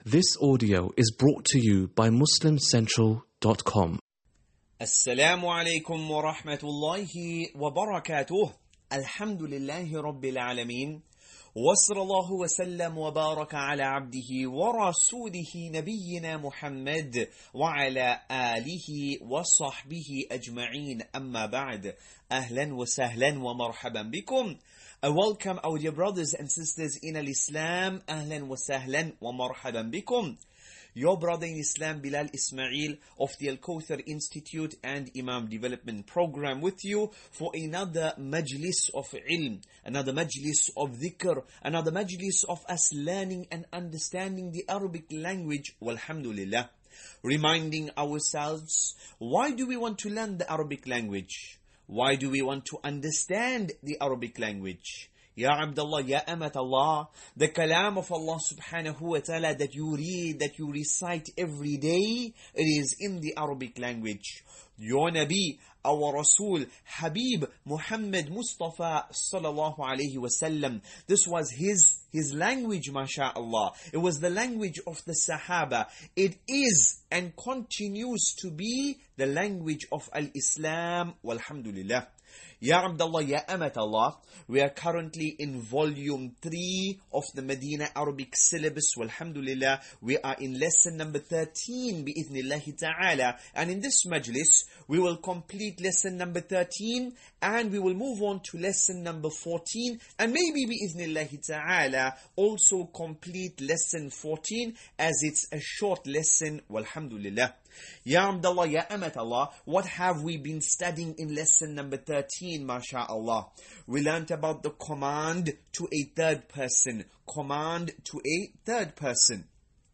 This audio is brought to you by MuslimCentral.com. السلام عليكم ورحمة الله وبركاته. الحمد لله رب العالمين، وصلى الله وسلم وبارك على عبده ورسوله نبينا محمد وعلى آله وصحبه أجمعين. أما بعد، أهلا وسهلا ومرحبا بكم. I welcome our dear brothers and sisters in Islam. أهلا وسهلا ومرحبا بكم. Your brother in Islam, Bilal Ismail of the Al-Kawthar Institute and Imam Development Program with you for another majlis of ilm, another majlis of dhikr, another majlis of us learning and understanding the Arabic language, walhamdulillah. Reminding ourselves, why do we want to learn the Arabic language? Why do we want to understand the Arabic language? Ya Abdullah, Ya Amat Allah, the kalam of Allah subhanahu wa ta'ala that you read, that you recite every day, it is in the Arabic language. Your Nabi, our Rasul, Habib Muhammad Mustafa sallallahu alayhi wasallam, this was his language, masha'Allah. It was the language of the Sahaba. It is and continues to be the language of Al-Islam, walhamdulillah. Ya Abdullah, Ya Amat Allah, we are currently in volume 3 of the Medina Arabic syllabus, walhamdulillah. We are in lesson number 13, bi'ithnillahi ta'ala. And in this majlis, we will complete lesson number 13 and we will move on to lesson number 14 and maybe bi'ithnillahi ta'ala also complete lesson 14 as it's a short lesson, walhamdulillah. Ya Abdullah, Ya Amat Allah, what have we been studying in lesson number 13, masha'Allah? We learnt about the command to a third person. Command to a third person.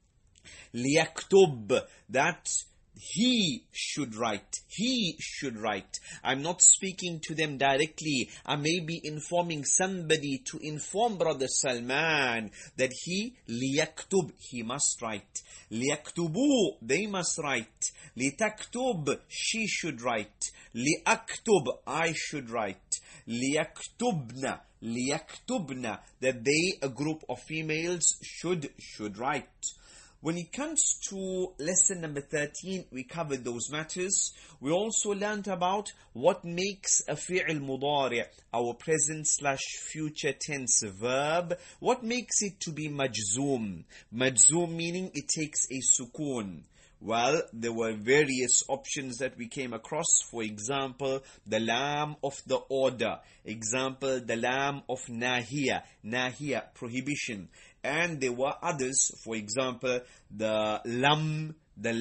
Liyaktub, that he should write. He should write. I'm not speaking to them directly. I may be informing somebody to inform Brother Salman that he, liyaktub, he must write. Liyaktubu, they must write. Litaktub, she should write. Liaktub, I should write. Liyaktubna, liyaktubna, that they, a group of females, should write. When it comes to lesson number 13, we covered those matters. We also learned about what makes a fi'l mudari', our present/future tense verb, what makes it to be majzoom. Majzoom meaning it takes a sukoon. Well, there were various options that we came across. For example, the lam of the order. Example, the lam of nahiya. Nahiya, prohibition. And there were others. For example, the lam.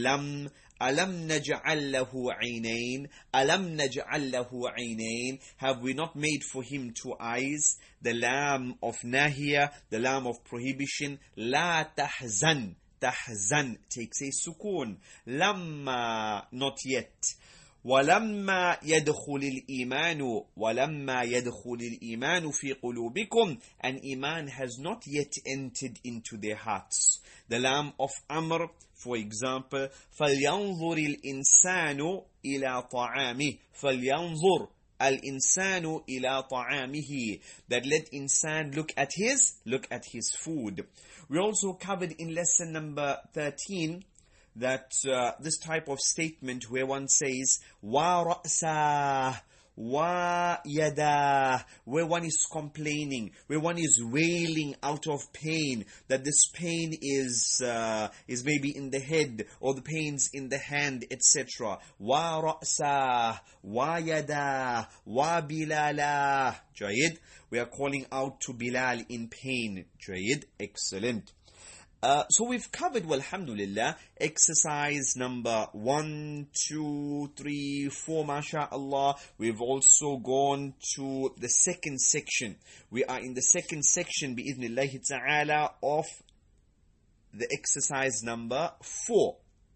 Alam naj'al lahu 'aynayn. Alam naj'al lahu 'aynayn. Have we not made for him 2 eyes? The lam of nahiya, the lam of prohibition. La tahzan. Tahzan takes a sukoon. Lamma, not yet. وَلَمَّا يَدْخُلِ الْإِيمَانُ وَلَمَّا يَدْخُلِ الْإِيمَانُ فِي قُلُوبِكُمْ, and iman has not yet entered into their hearts. The lam of amr, for example, فَلْيَنْظُرِ الْإِنسَانُ إِلَى طَعَامِهِ. فَلْيَنْظُرْ الْإِنسَانُ إِلَى طَعَامِهِ, that let insan look at his food. We also covered in lesson number 13 that this type of statement where one says wa ra'sa, wa yada, where one is complaining, where one is wailing out of pain, that this pain is maybe in the head or the pains in the hand, etc. Wa ra'sa, wa yada, wa bilala. Jayid. We are calling out to Bilal in pain. Jayid. Excellent. So we've covered, walhamdulillah, exercise number 1, 2, 3, 4, masha'Allah. We've also gone to the second section. We are in the second section, bi'idhnillahi ta'ala, of the exercise number 4.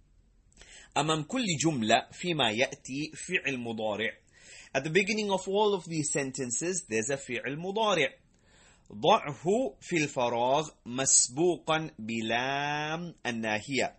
أمام كل جملة فيما يأتي فعل مضارع. At the beginning of all of these sentences, there's a فعل مضارع. ضعه في الفراغ مسبوقا بلام الناهية.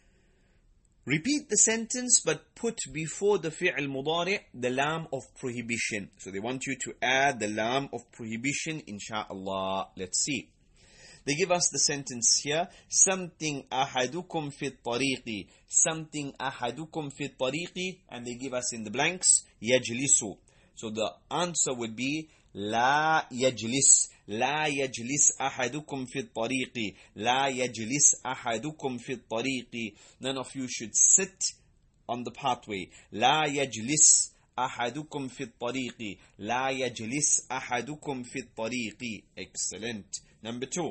Repeat the sentence but put before the fi'l mudari' the lam of prohibition. So they want you to add the lam of prohibition, insha'Allah. Let's see. They give us the sentence here, something أحدكم في الطريق, something أحدكم في الطريق, and they give us in the blanks, يجلس. So the answer would be, لا يجلس, لا يجلس أحدكم في الطريق, لا يجلس أحدكم في الطريق. None of you should sit on the pathway. لا يجلس أحدكم في الطريق, لا يجلس أحدكم في الطريق. Excellent. Number 2.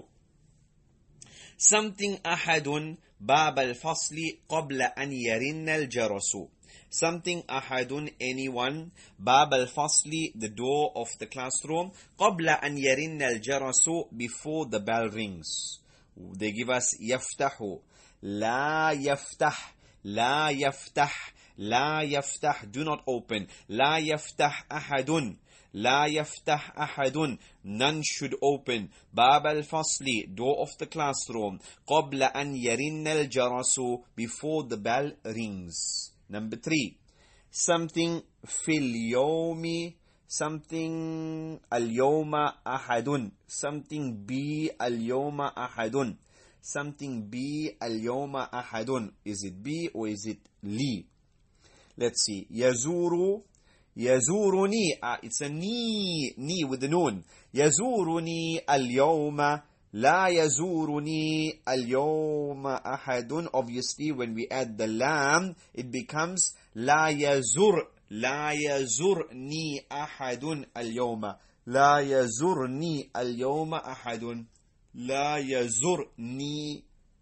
something أحد باب الفصل قبل أن يرن الجرس. Something أحد, anyone, باب الفصل, the door of the classroom, قبل أن يرن الجرس, before the bell rings. They give us يفتح, لا يفتح, لا يفتح, لا يفتح, do not open. لا يفتح أحد, لا يفتح أحد, none should open. باب الفصل, door of the classroom, قبل أن يرن الجرس, before the bell rings. Number 3. something في اليوم, something اليوم أحد, something be اليوم أحد, something be اليوم أحد. Is it be or is it li? Let's see. يزور, يزورني, it's a ni with the noon. يزورني اليوم, لا يزورني اليوم أحد. Obviously when we add the lam, it becomes لا يزور, لا يزورني أحد اليوم, لا يزورني اليوم أحد, لا يزورني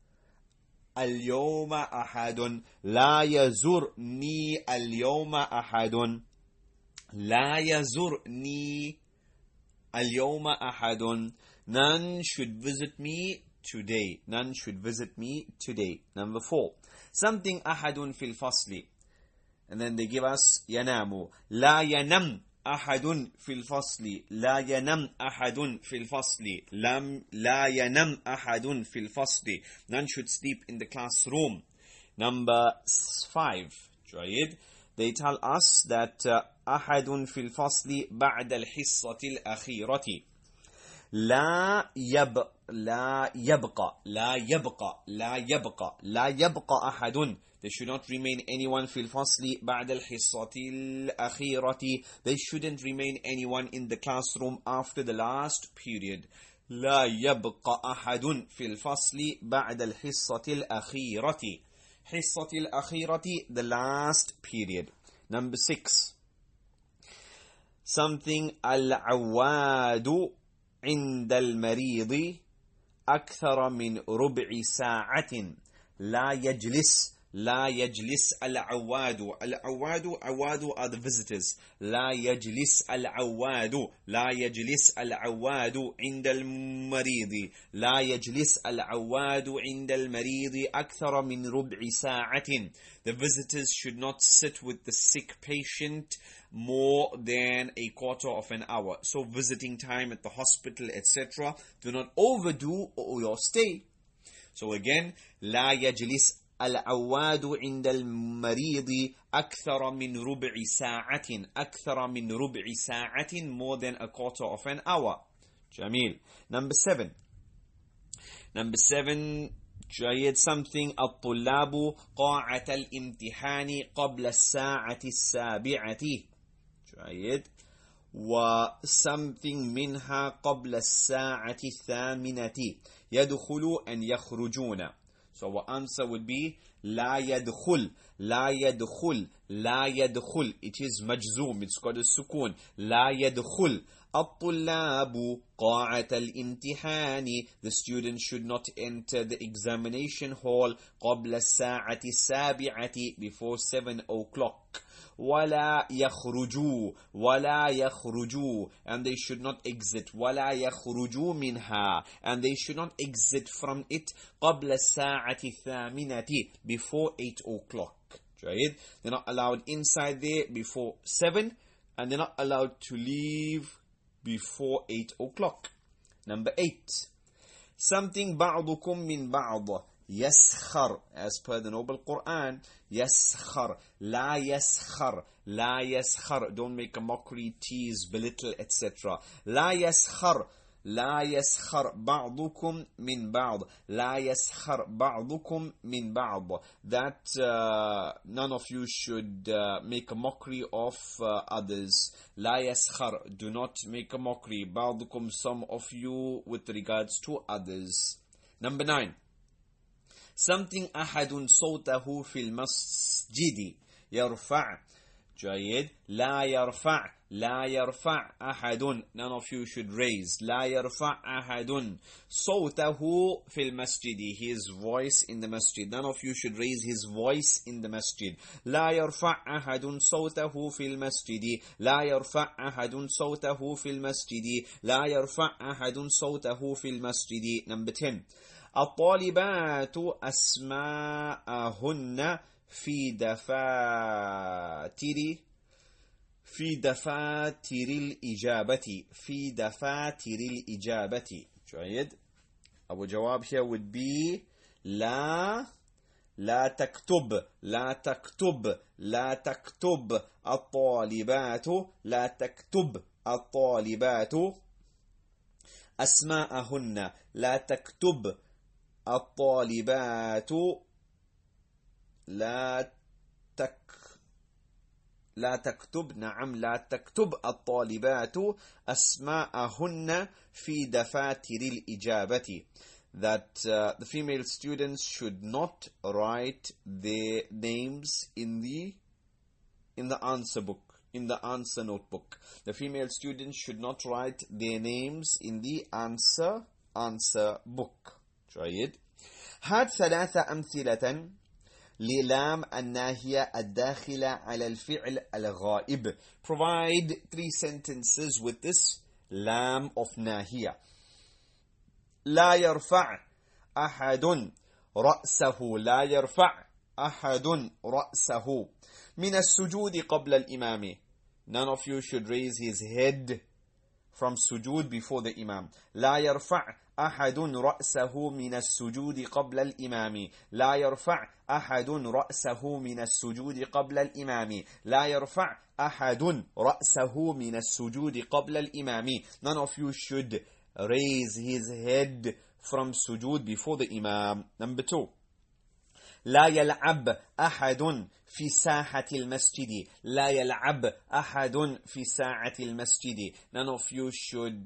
اليوم أحد, لا يزورني اليوم أحد, لا يزورني اليوم أحد. None should visit me today. None should visit me today. Number 4. something أحد في الفصل. And then they give us ينام, لا ينام أحد في الفصل, لا ينام أحد في الفصل, لا ينام أحد في الفصل. None should sleep in the classroom. Number 5. جيد. They tell us that أحد في الفصل بعد الحصة الأخيرة. لا يبقى, لا يبقى, لا يبقى, لا يبقى, لا يبقى أحد. There should not remain anyone في الفصل بعد الحصة الأخيرة. They shouldn't remain anyone in the classroom after the last period. لا يبقى أحد في الفصل بعد الحصة الأخيرة. حصة الأخيرة, the last period. Number 6. something العواد عند المريض أكثر من ربع ساعة. لا يجلس, لا يجلس العواد. العواد, عواد are the visitors. لا يجلس العواد, لا يجلس العواد عند المريض, لا يجلس العواد عند المريض أكثر من ربع ساعة. The visitors should not sit with the sick patient more than a quarter of an hour. So visiting time at the hospital, etc. Do not overdo your stay. So again, لا يجلس العواد عند المريض أكثر من ربع ساعة, أكثر من ربع ساعة, more than a quarter of an hour. جميل. Number 7. Number 7. جيد. something الطلاب قاعة الامتحان قبل الساعة السابعة. جيد. و something منها قبل الساعة الثامنة. يدخل and يخرجون. So our answer would be لا يدخل, لا يدخل, لا يدخل. It is مجزوم, it's got a سكون. لا يدخل الطلاب قاعة الامتحان. The students should not enter the examination hall قبل الساعة السابعة, before 7 o'clock. ولا يخرجوا, ولا يخرجوا, and they should not exit. ولا يخرجوا منها, and they should not exit from it قبل الساعة الثامنة, before 8 o'clock. جيد. They're not allowed inside there before 7, and they're not allowed to leave before 8 o'clock. Number 8. something بعضكم من بعض. يسخر, as per the noble Quran. يسخر, لا يسخر, لا يسخر. Don't make a mockery, tease, belittle, etc. لا يسخر لا يسخر بعضكم من بعض. لا يسخر بعضكم من بعض. That none of you should make a mockery of others. لا يسخر. Do not make a mockery. بعضكم, some of you, with regards to others. Number 9. Something أحد صوته في المسجد يرفع. جيد. لا يرفع. لا يرفع أحد. None of you should raise. لا يرفع أحد صوته في المسجد. His voice in the masjid. None of you should raise his voice in the masjid. لا يرفع أحد صوته في المسجد. لا يرفع أحد صوته في المسجد. لا يرفع أحد صوته في المسجد. Number 10. الطالبات أسماءهن في دفاتر الإجابة. في دفاتر الإجابة. جيد. أبو جواب here would be لا تكتب. لا تكتب. لا تكتب الطالبات. لا تكتب الطالبات أسماءهن. لا تكتب الطالبات. لا تكتب. نعم. لا تكتب الطالبات أسماءهن في دفاتر الإجابة. That the female students should not write their names in the answer book, in the answer notebook. The female students should not write their names in the answer book. جيد. هات 3 أمثلة للام الناهية الداخلة على الفعل الغائب. Provide 3 sentences with this lam of ناهية. لا يرفع أحد رأسه. لا يرفع أحد رأسه من السجود قبل الإمام. None of you should raise his head from sujood before the imam. لا يرفع أحد رأسه من السجود قبل الإمام. لا يرفع أحد رأسه من السجود قبل الإمام. لا يرفع أحد رأسه من السجود قبل الإمام. None of you should raise his head from sujood before the imam. Number 2. لا يلعب أحد في ساحة المسجد. لا يلعب أحد في ساحة المسجد. None of you should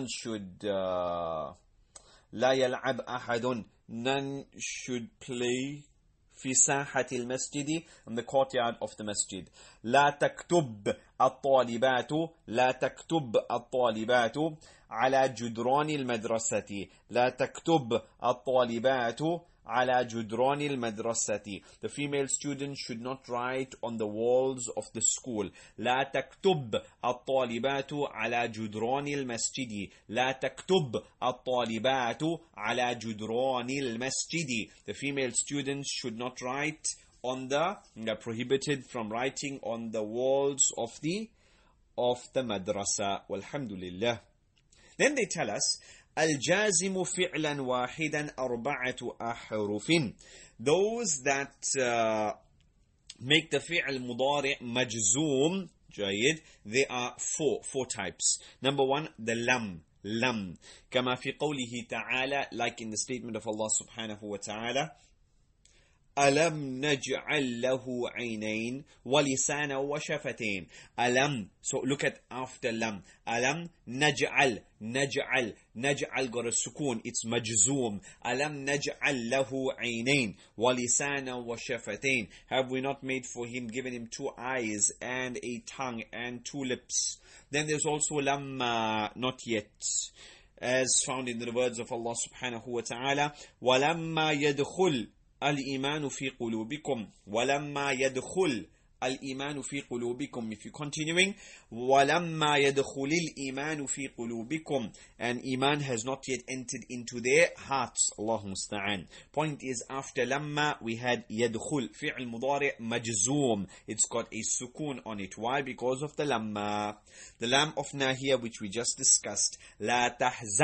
لا يلعب أحد. None should play في ساحة المسجد, in the courtyard of the masjid. لا تكتب الطالبات. لا تكتب الطالبات على جدران المدرسة. لا تكتب الطالبات على جدران المدرسة. The female students should not write on the walls of the school. لا تكتب الطالبات على جدران المسجد. لا تكتب الطالبات على جدران المسجد. The female students should not write on they're prohibited from writing on the walls of the madrasa. Walhamdulillah. Then they tell us الجازم فعلا واحدا 4 أحرف. Those that make the فعل مضارع مجزوم. جيد. They are four types. Number 1, the lam. كما في قوله تعالى, like in the statement of Allah subhanahu wa ta'ala, ألم نجعل له عينين ولسانا وشفتين. ألم. So look at after lam. ألم نجعل got a sukoon. It's majzoom. ألم نجعل له عينين ولسانا وشفتين. Have we not made for him, given him 2 eyes and a tongue and 2 lips? Then there's also lamma, not yet, as found in the words of Allah subhanahu wa ta'ala, وَلَمَّا يَدْخُلْ الإيمان في قلوبكم. ولما يدخل الإيمان في قلوبكم. If you're continuing, ولما يدخل الإيمان في قلوبكم, and iman has not yet entered into their hearts. Allahu musta'an. Point is, after لما we had يدخل, فعل مضارع مجزوم. It's got a sukoon on it. Why? Because of the lamma. The lam of nahiya, which we just discussed. لا تحزن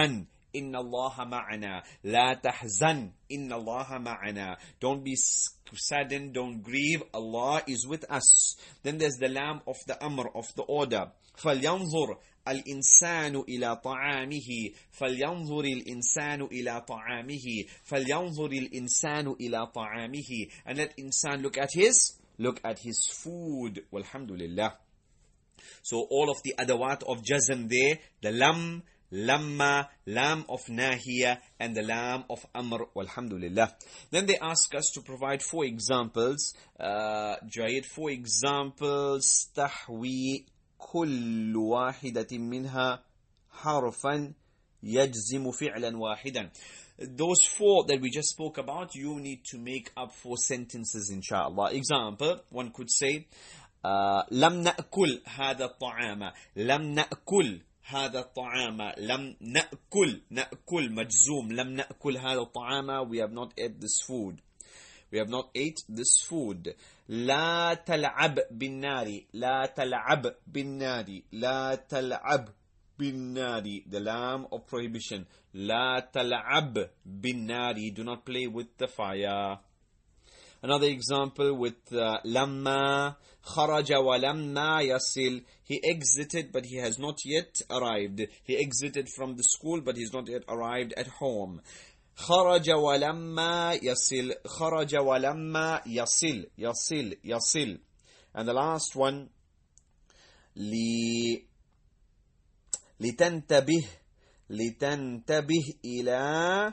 إن الله معنا. لا تحزن إن الله معنا. Don't be saddened, don't grieve, Allah is with us. Then there's the lam of the amr, of the order. فلينظر الإنسان إلى طعامه فلينظر الإنسان إلى طعامه فلينظر الإنسان إلى طعامه. And let insan look at his food. Walhamdulillah. So all of the adawat of jazm there, the lam, lamma, lam of nahiya, and the lam of amr. Walhamdulillah. Then they ask us to provide 4 examples. Jayed, 4 examples. تحوي كل واحدة منها حرفا يجزم فعلا واحدا. Those 4 that we just spoke about, you need to make up 4 sentences, inshallah. Example, one could say, لم نأكل هذا الطعام. لم نأكل هذا الطعام. لم نأكل. نأكل مجزوم. لم نأكل هذا الطعام. We have not ate this food. We have not ate this food. لا تلعب بالنار. لا تلعب بالنار. لا تلعب بالنار. The lam of prohibition. لا تلعب بالنار. Do not play with the fire. Another example with لما خرج ولما يصل. He exited but he has not yet arrived. He exited from the school but he's not yet arrived at home. خرج ولما يصل. خرج ولما يصل. يصل. يصل. And the last one, لتنتبه. لتنتبه إلى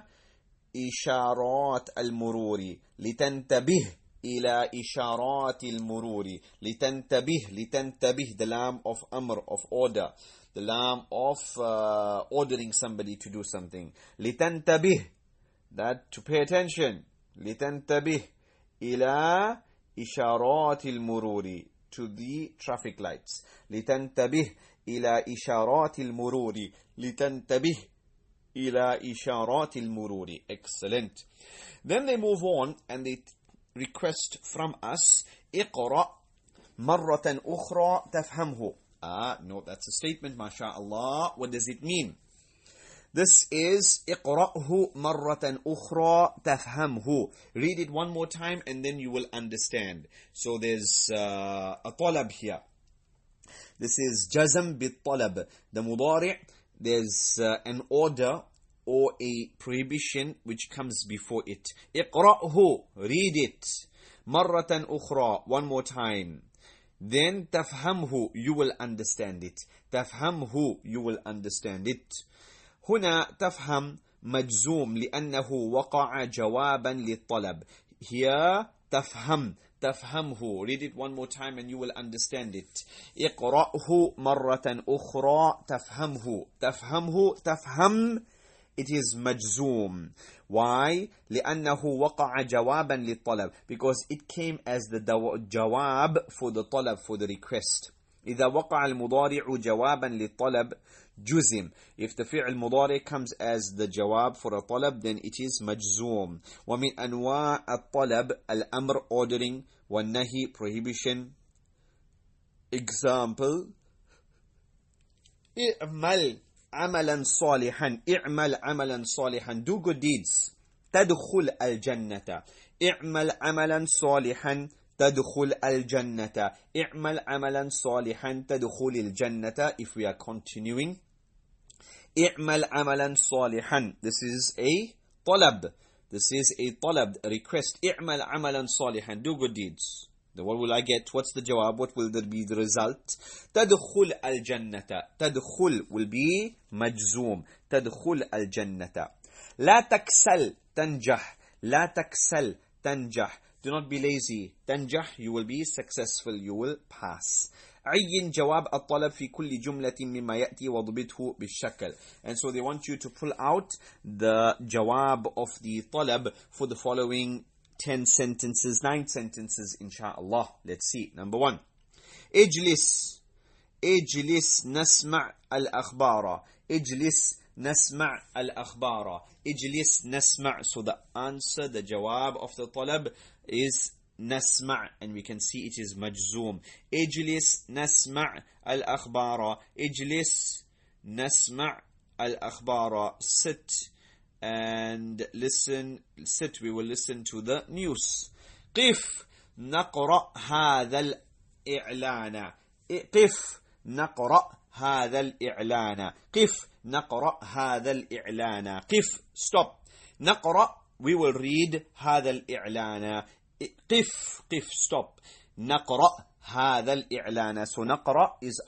إشارات المرور. لتنتبه إلى إشارات المرور. لتنتبه. لتنتبه. The lam of amr, of order. The lam of ordering somebody to do something. لتنتبه. That to pay attention. لتنتبه إلى إشارات المرور. To the traffic lights. لتنتبه إلى إشارات المرور. لتنتبه إلى إشارات المرور. Excellent. Then they move on and they request from us اقرأ مرة أخرى تفهمه. No, that's a statement, mashallah. What does it mean? This is اقرأه مرة أخرى تفهمه. Read it one more time and then you will understand. So there's a talab here. This is jazm بالطلب. The mudari', there's an order or a prohibition which comes before it. اقرأه, read it. مرة أخرى, one more time. Then تفهمه, you will understand it. تفهمه, you will understand it. هنا تفهم مجزوم لأنه وقع جوابا للطلب. Here تفهم. تفهمه. Read it one more time and you will understand it. اقرأه مرة أخرى تفهمه. تفهمه. تفهم. It is مجزوم. Why? لأنه وقع جوابا للطلب. Because it came as the جواب for the طلب, for the request. إذا وقع المضارع جوابا للطلب جزم. If the فعل مضارع comes as the جواب for a طلب, then it is مجزوم. ومن أنواع الطلب الأمر, ordering, والنهي, prohibition. Example, اعمل عملا صالحا. اعمل عملا صالحا. Do good deeds. تدخل الجنة. اعمل عملا صالحا تدخل الجنة. اعمل عملا صالحا تدخل الجنة. If we are continuing, اعمل عملا صالحا. This is a طلب. This is a طلب, a request. اعمل عملا صالحا. Do good deeds. Then what will I get? What's the jawab? What will be the result? تدخل الجنة. تدخل will be مجزوم. تدخل الجنة. لا تكسل تنجح. لا تكسل تنجح. Do not be lazy. تنجح, you will be successful, you will pass. عين جواب الطلب في كل جملة مما يأتي وضبطه بالشكل. And so they want you to pull out the jawab of the طلب for the following 10 sentences, 9 sentences, inshallah. Let's see. Number 1. اجلس. اجلس نسمع الأخبار. اجلس نسمع الأخبار. اجلس نسمع. So the answer, the jawab of the طلب is نسمع, and we can see it is مجزوم. اجلس نسمع الأخبار. اجلس نسمع al-akhbara. Sit and listen. Sit, we will listen to the news. قف نقرأ هذا الإعلان. قف نقرأ هذا الإعلان. قف نقرأ هذا الإعلان. قف, stop. نقرأ, we will read هذا الإعلان. قف, قف, stop. نقرأ هذا الإعلان. So نقرأ is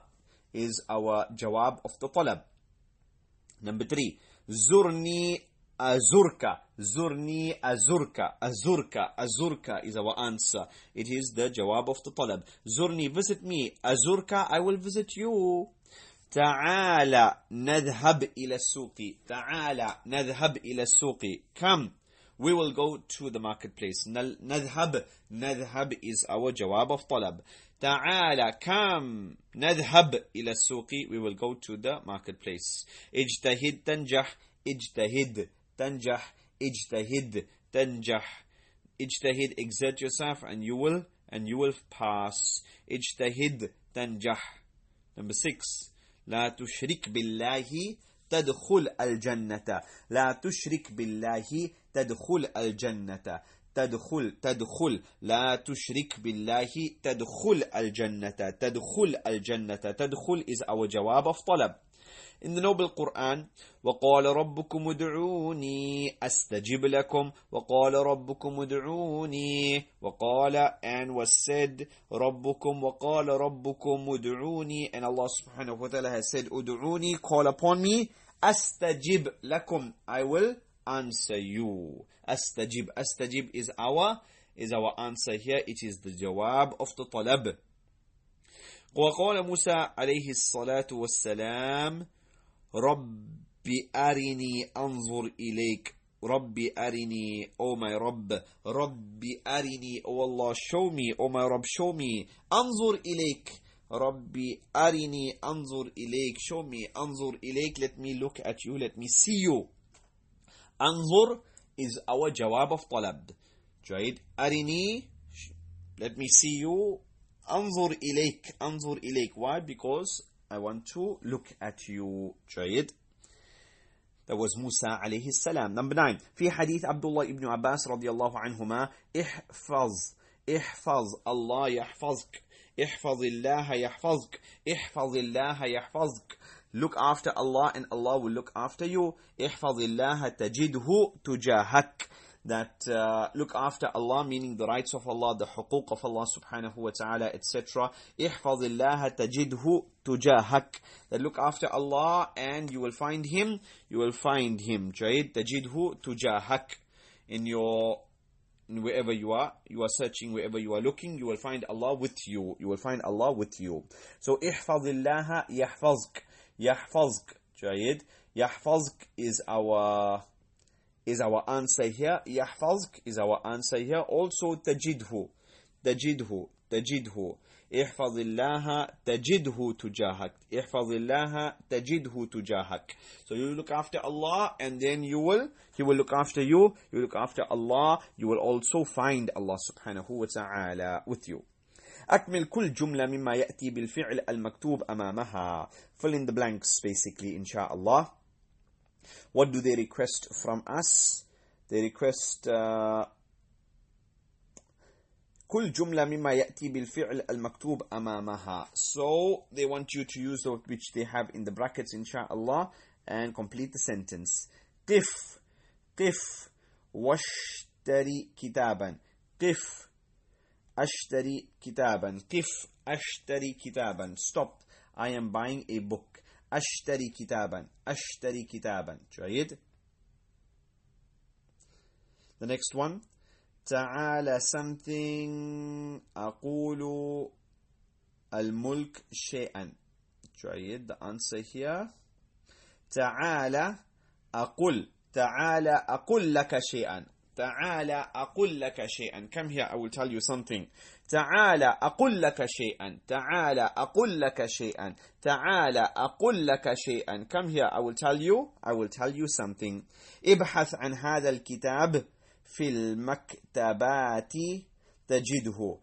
our جواب of the طلب. Number 3. زرني أزرك. زرني أزرك. أزرك. أزرك is our answer. It is the جواب of the طلب. زرني, visit me. أزرك, I will visit you. تعال نذهب إلى السوق. تعال نذهب إلى السوق. Come, we will go to the marketplace. نذهب. نذهب is our جواب of طلب. تعال, come. نذهب إلى السوق, we will go to the marketplace. اجتهد تنجح. اجتهد تنجح. اجتهد تنجح. اجتهد, exert yourself and you will pass. اجتهد تنجح. Number 6. لا تشرك بالله تدخل الجنة. لا تشرك بالله تدخل الجنة. تدخل. لا تشرك بالله تدخل الجنة. تدخل الجنة. تدخل is our جواب of طلب. In the noble Quran, وَقَالَ رَبُّكُمُ ادْعُونِي أَسْتَجِبْ لَكُمْ. وَقَالَ رَبُّكُمُ ادْعُونِي. وَقَالَ, and was said, رَبُّكُمْ. وَقَالَ رَبُّكُمُ ادْعُونِي. And Allah subhanahu wa ta'ala has said, ادْعُونِي, call upon me. أَسْتَجِبْ لَكُمْ, I will answer you. أَسْتَجِبْ. أَسْتَجِبْ is our answer here. It is the jawab of the talab. وَقَالَ مُوسَى عليه الصلاة والسلام رَبِّ أَرِنِي أَنظُرْ إِلَيْكَ. رَبِّ أَرِنِي, oh my Rabb. رَبِّ أَرِنِي, oh Allah, show me. Oh my Rabb, show me. أَنظُرْ إِلَيْكَ. رَبِّ أَرِنِي أَنظُرْ إِلَيْكَ. Show me. أَنظُرْ إِلَيْكَ, let me look at you. Let me see you. أَنظُرْ is our jawab of talab. Right? أَرِنِي, let me see you. أنظر إليك. أنظر إليك. Why? Because I want to look at you. جيد. That was Musa عليه السلام. Number 9. في حديث عبد الله ibn Abbas رضي الله عنهما احفظ. احفظ الله يحفظك. احفظ الله يحفظك. احفظ الله يحفظك. Look after Allah and Allah will look after you. احفظ الله تجده تجاهك. That look after Allah, meaning the rights of Allah, the huquq of Allah subhanahu wa ta'ala, etc. احفظ الله تجده تجاهك. That look after Allah and you will find Him. You will find Him. جيد. تجده تجاهك. In wherever you are searching, wherever you are looking, you will find Allah with you. You will find Allah with you. So احفظ الله يحفظك. يحفظك. جيد. يحفظك is our answer here. يحفظك is our answer here. Also تجده. تجده. تجده. احفظ الله تجده تجاهك. احفظ الله تجده تجاهك. So you look after Allah and then He will look after you. You look after Allah, you will also find Allah subhanahu wa ta'ala with you. أكمل كل جملة مما يأتي بالفعل المكتوب أمامها. Fill in the blanks basically, inshallah. What do they request from us? They request كل جملة مما يأتي بالفعل المكتوب أمامها. So they want you to use those which they have in the brackets, inshallah, and complete the sentence. قف. قف واشتري كتابا. قف أشتري كتابا. قف أشتري كتابا. Stop. I am buying a book. أشتري كتابا. أشتري كتابا. جيد. The next one. تعال something. أقول الملك شيئا. جيد. The answer here. تعال أقول. تعال أقول لك شيئا. تعال أقول لك شيئا. Come here, I will tell you something. تعال أقول لك شيئا. تعال أقول لك شيئا. تعال أقول لك شيئا. Come here, I will tell you something. ابحث عن هذا الكتاب في المكتبات تجده.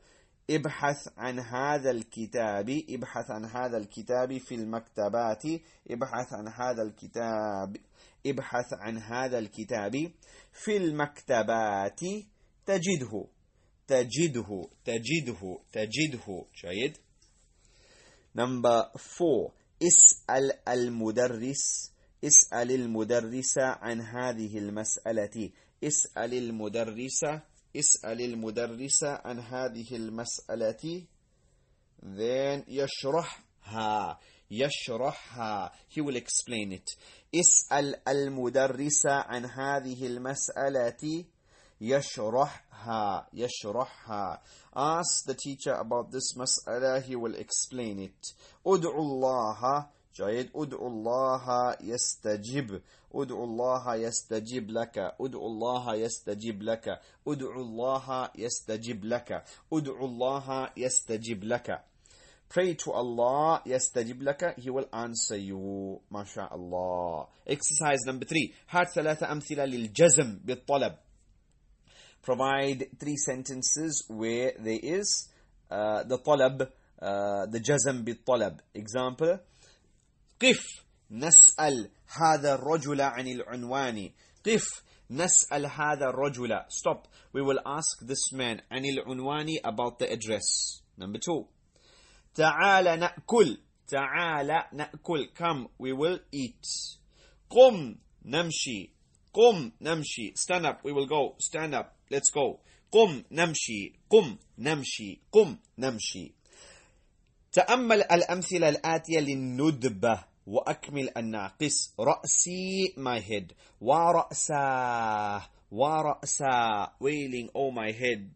ابحث عن هذا الكتاب ابحث عن هذا الكتاب في المكتبات ابحث عن هذا الكتاب ابحث عن هذا الكتاب في المكتبات تجده تجده تجده تجده جيد. Number 4 اسأل المدرس اسأل المدرس عن هذه المسألة اسأل المدرس اسأل المدرس عن هذه المسألة. Then يشرحها يشرحها he will explain it. اسأل المدرس عن هذه المسألة يشرحها يشرحها. Ask the teacher about this مسألة, he will explain it. ادعو الله جيد. ادعو الله يستجب ادعو الله يستجب لك ادعو الله يستجب لك ادعو الله يستجب لك ادعو الله يستجب لك. Pray to Allah يستجب لك, he will answer you. ما شاء الله. Exercise number 3. هات 3 أمثلة للجزم بالطلب. Provide 3 sentences where there is the طلب, the jazm بالطلب. Example: قف نسأل هذا الرجل عن العنوان. قف نسأل هذا الرجل. Stop. We will ask this man عن العنوان about the address. Number 2. تعال نأكل. تعال نأكل. Come, we will eat. قم نمشي. قم نمشي. Stand up, we will go. Stand up, let's go. قم نمشي. قم نمشي. قم نمشي. تأمل الأمثلة الآتية للندبة وأكمل الناقص. رأسي my head. ورأساه ورأساه wailing oh my head.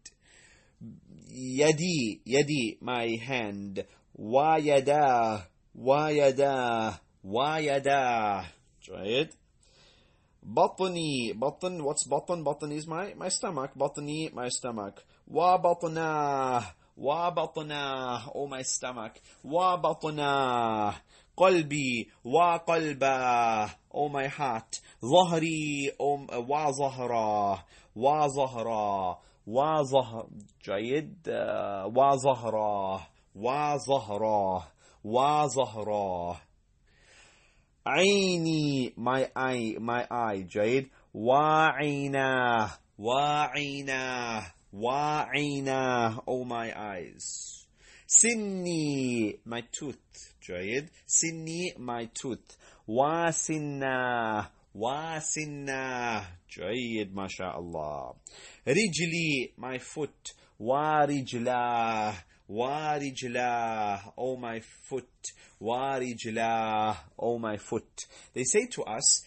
يدي يدي my hand. ويداه ويداه ويداه. جيد. بطني بطن. What's بطن? بطن is my stomach. بطني my stomach. وبطناه وبطناه oh my stomach. وبطناه. قلبي وقلباه oh my heart. ظهري وظهراه وظهراه وظهر. جيد. وظهراه وظهراه وظهراه. عيني my eye. جيد. وعيناه وعيناه وعيناه oh my eyes. سني my tooth. جيد. سني my tooth. وسناه وسناه. جيد ما شاء الله. رجلي my foot. ورجلاه ورجلاه oh my foot. ورجلاه oh my foot. They say to us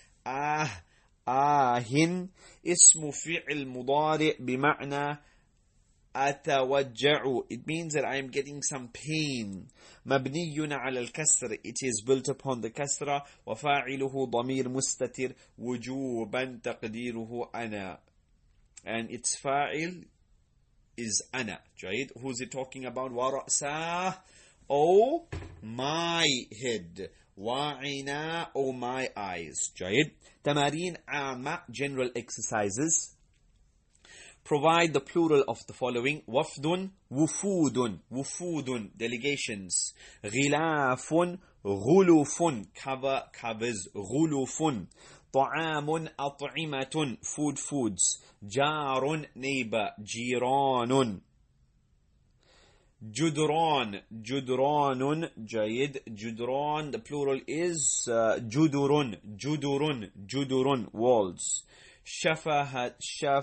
آهن اسم فعل مضارع بمعنى أتوجع. It means that I am getting some pain. مبني على الكسر. It is built upon the كسرة. وفاعله ضمير مستتر وجوبا تقديره أنا. And its فاعل is أنا. جيد. Who is it talking about? ورأساه oh my head. وعينا oh my eyes. جيد. تمارين عامة general exercises. Provide the plural of the following. وفد وفود. وفود delegations. غلاف غلوف covers. غلوف. طعام أطعمة foods. جار neighbor. جيران. جدران جيد. جدران the plural is جدر walls. شفة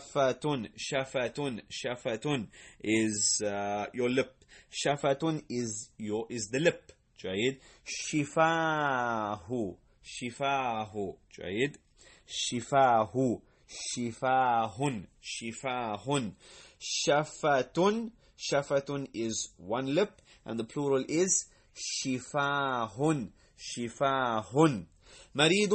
is your lip. شفة is the lip. جيد. شفاه جيد. شفاه شفة is one lip and the plural is شفاه. مريض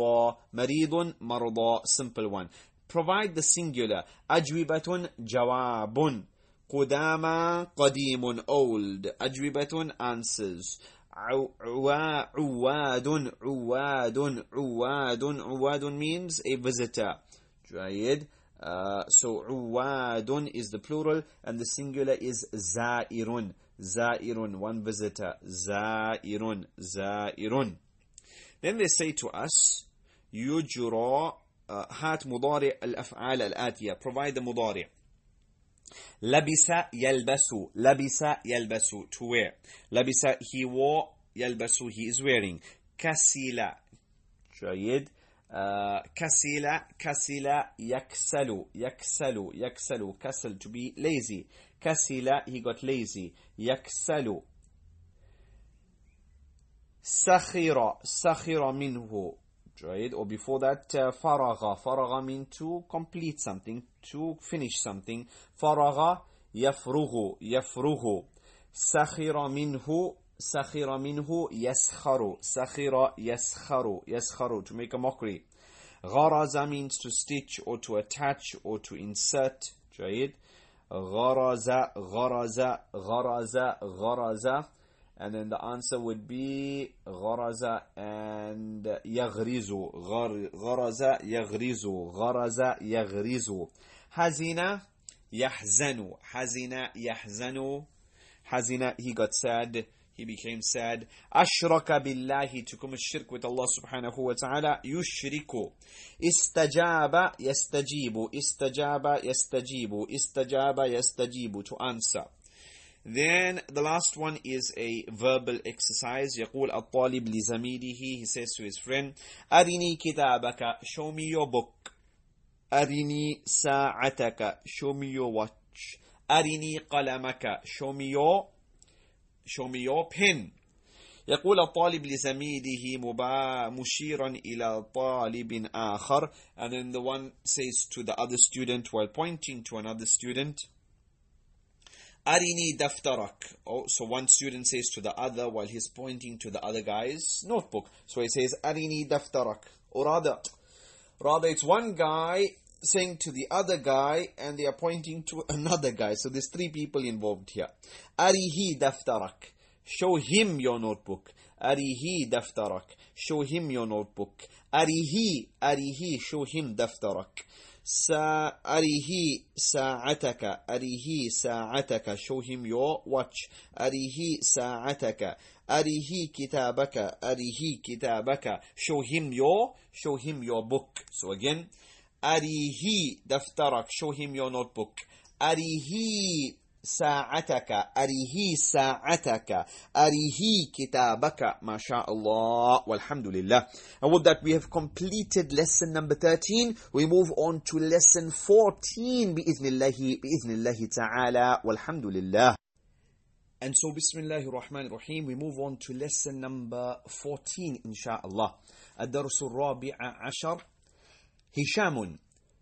مرضى simple one. Provide the singular. أجوبة جواب. قدامى قديم old. أجوبة answers. عواد means a visitor. جيد. So عواد is the plural, and the singular is زائر. زائر, one visitor. زائر, زائر. Then they say to us, يجرى هات مضارع الأفعال الآتية. Provide the مضارع. لبس يلبس. لبس يلبس, to wear. لبس, he wore. يلبس, he is wearing. كسل, جيد. كسل, كسل, يكسل, يكسل, يكسل, كسل, to be lazy. كسل, he got lazy. يكسل. سخر, سخر منه, right? Or before that, فرغ. فرغ means to complete something, to finish something. فرغ, يفرغ, يفرغ. سخر منه, سخر منه, يسخر. سخر, يسخر, يسخر, to make a mockery. غرز means to stitch or to attach or to insert, right? غرز, غرز, غرز, غرز. And then the answer would be غرز and يغرز. غرز يغرز. غرز يغرز. حزن يحزن. حزن يحزن. حزن, he got sad. He became sad. أشرك بالله, to commit shirk with Allah subhanahu wa ta'ala. يشرك. استجاب يستجيب. استجاب يستجيب. استجاب يستجيب, to answer. Then the last one is a verbal exercise. يقول الطالب لزميله, he says to his friend, أرني كتابك, show me your book. أرني ساعتك, show me your watch. أرني قلمك, show me your pen. يقول الطالب لزميله مشيرا إلى طالب آخر. And then the one says to the other student while pointing to another student, أرني دفترك. Oh, so one student says to the other while he's pointing to the other guy's notebook. So he says أرني دفترك. Or rather it's one guy saying to the other guy and they are pointing to another guy. So there's three people involved here. أريه دفترك. Show him your notebook. أريه دفترك. Show him your notebook. أريه, show him دفترك. أريه ساعتك. أريه ساعتك. Show him your watch. أريه ساعتك. أريه كتابك. أريه كتابك. Show him your book. So again, أريه دفترك. Show him your notebook. أريه ساعتك. أريه ساعتك. أريه كتابك. ما شاء الله والحمد لله. And with that we have completed lesson number 13. We move on to lesson 14 بإذن الله تعالى والحمد لله. And so Bismillahir Rahmanir Rahim, we move on to lesson number 14 inshallah. الدرس الرابع عشر. هشام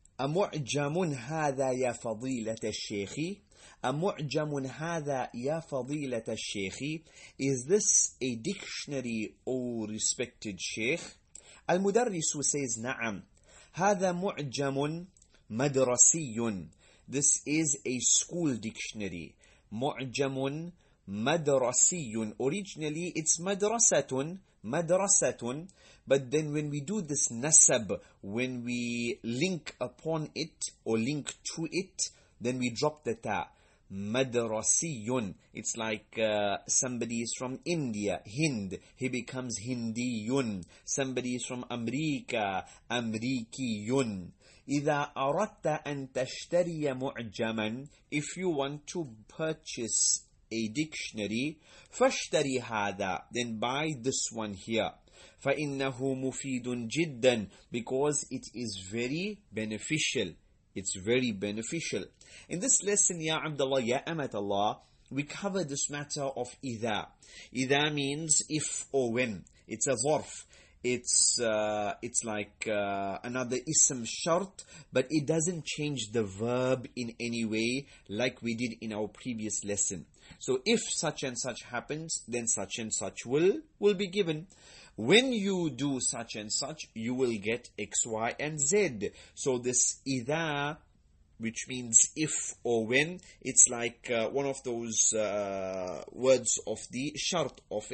أمعجم هذا يا فضيلة الشيخ. أمعجم هذا يا فضيلة الشيخ. Is this a dictionary, O respected Sheikh? المدرس says نعم. هذا معجم مدرسي. This is a school dictionary. معجم مدرسي. Originally it's مدرسة. مدرسة. But then when we do this nasab, when we link upon it or link to it, then we drop the ta. Madrasiyun. It's like somebody is from India, Hind, he becomes Hindiyun. Somebody is from America, Amrikiyun. إذا أردت أن تشتري معجما, if you want to purchase a dictionary, فاشتري هذا, then buy this one here. فإنه مفيد جدا, because it is very beneficial. It's very beneficial. In this lesson, Ya Abdullah, Ya Amatallah, we cover this matter of إذا. إذا means if or when. It's a zarf. It's like another ism shart, but it doesn't change the verb in any way like we did in our previous lesson. So if such and such happens, then such and such will be given. When you do such and such, you will get X, Y, and Z. So this إذا, which means if or when, it's like one of those words of the shart, of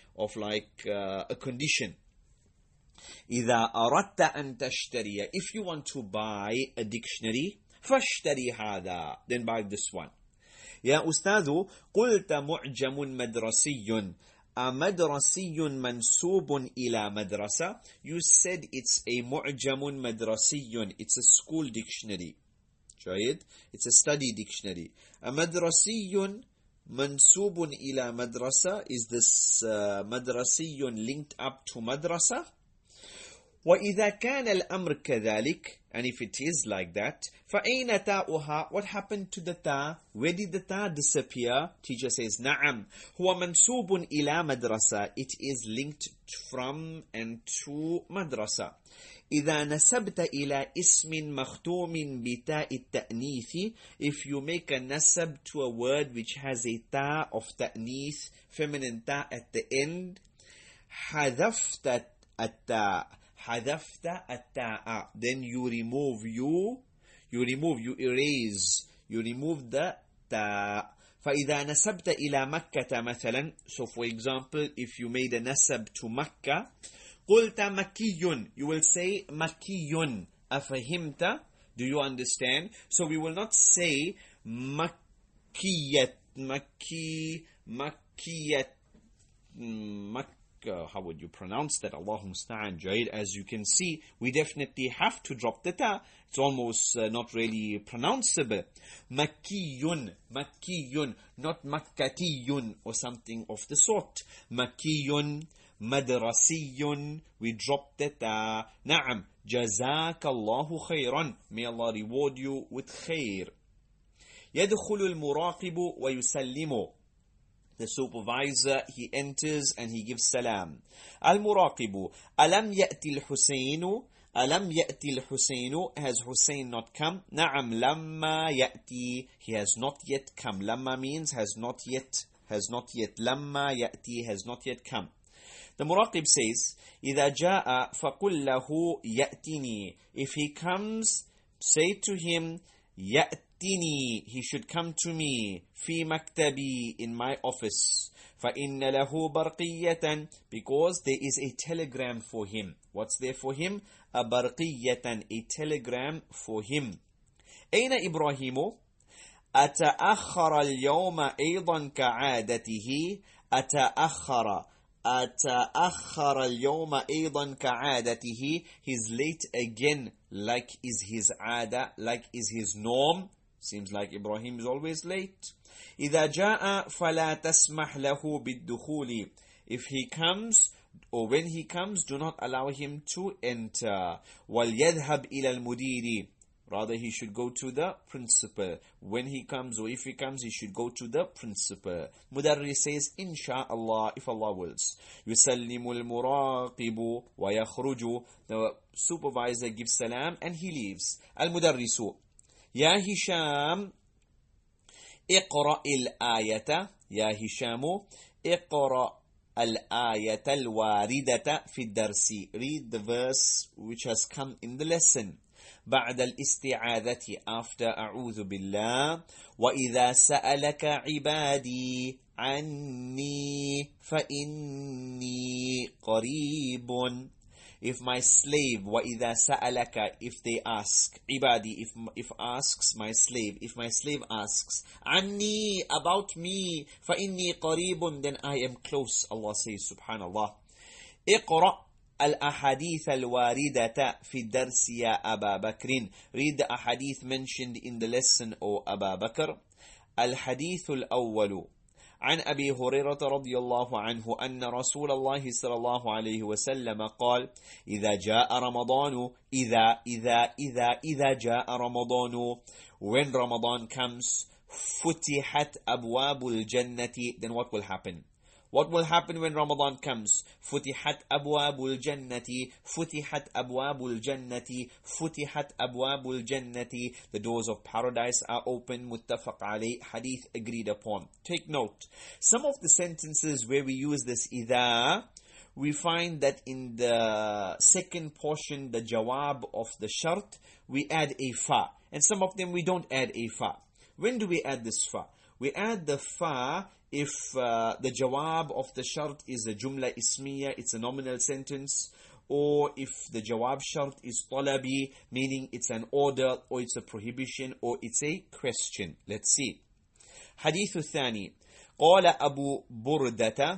a condition. إذا أردت أن تشتري, if you want to buy a dictionary, فاشتري هذا. Then buy this one. يا أستاذ قلت معجم مدرسي مدرسي منسوب إلى مدرسة. You said it's a معجم مدرسي. It's a school dictionary. جيد. It's a study dictionary. مدرسي منسوب إلى مدرسة. Is this مدرسي linked up to مدرسة? وإذا كان الأمر كذلك, and if it is like that, فأين تاؤها? What happened to the ta? Where did the ta disappear? Teacher says, نعم هو منسوب إلى مدرسة. It is linked from and to مدرسة. إذا نسبت إلى اسم مختوم بتاء التأنيث, if you make a nasab to a word which has a ta of ta'nith, feminine ta at the end, حذفت التاء. حذفت التاء. Then you erase, you remove the ta. فإذا نسبت إلى مكة مثلا, so for example, if you made a nasab to Makkah, قلت مكي, you will say مكي. أفهمت? Do you understand? So we will not say مكية, how would you pronounce that? Allahu musta'an. Jaid. As you can see, we definitely have to drop the ta. It's almost not really pronounceable. Makkiyun, not makkatiyun or something of the sort. Makkiyun, madrasiyun. We drop the ta. Na'am. Jazakallahu khayran. May Allah reward you with khair. يدخل المراقب ويسلم. The supervisor, he enters and he gives salam. Al-Muraqibu. Alam ya'ti al-Husaynu. Alam ya'ti al-Husaynu. Has Hussein not come? Na'am lamma ya'ti. He has not yet come. Lamma means has not yet. Lamma ya'ti, has not yet come. The Muraqib says, إِذَا جَاءَ فَقُلْ لَهُ يَأْتِنِي. If he comes, say to him, يَأْتِنِي. He should come to me. في مكتبي, in my office. فإن له برقية, because there is a telegram for him. What's there for him? A برقية, a telegram for him. أين إبراهيم? أتأخر اليوم أيضا كعادته. أتأخر اليوم أيضا كعادته. He's late again, like is his عادة, like is his norm. Seems like Ibrahim is always late. إذا جاء فلا تسمح له بالدخول. If he comes, or when he comes, do not allow him to enter. وَلْيَذْهَبْ إِلَى الْمُدِيرِ. Rather, he should go to the principal. When he comes, or if he comes, he should go to the principal. Mudarris says, Insha'Allah, if Allah wills. يُسَلِّمُ الْمُرَاقِبُ وَيَخْرُجُ. The supervisor gives salam and he leaves. Al-Mudarrisu. يا هشام اقرأ الآية. يا هشام اقرأ الآية الواردة في الدرس. Read the verse which has come in the lesson. بعد الاستعاذة, after أعوذ بالله. وإذا سألك عبادي عني فإني قريب. If my slave, وَإِذَا سَأَلَكَ, if they ask, عِبَادِي, if asks my slave, if my slave asks, عَنِّي, about me, فَإِنِّي قَرِيبٌ, then I am close. Allah says, subhanallah. اقرأ الأحاديث الواردة في الدرس يا أبا بكر. Read the ahadith mentioned in the lesson, O Aba Bakr. الحديث الأول. عن أبي هريرة رضي الله عنه أن رسول الله صلى الله عليه وسلم قال إذا جاء رمضان إذا جاء رمضان, when Ramadan comes, فتحت أبواب الجنة, then what will happen? What will happen when Ramadan comes? فتحت أبواب الجنة, فتحت أبواب الجنة, فتحت أبواب الجنة. The doors of paradise are open. متفق عليه, hadith agreed upon. Take note. Some of the sentences where we use this إذا, we find that in the second portion, the jawab of the shart, we add a fa. And some of them we don't add a fa. When do we add this fa? We add the fa if the jawab of the shart is a jumla ismiya, it's a nominal sentence, or if the jawab shart is talabi, meaning it's an order, or it's a prohibition, or it's a question. Let's see. حديث الثاني قال أبو بردة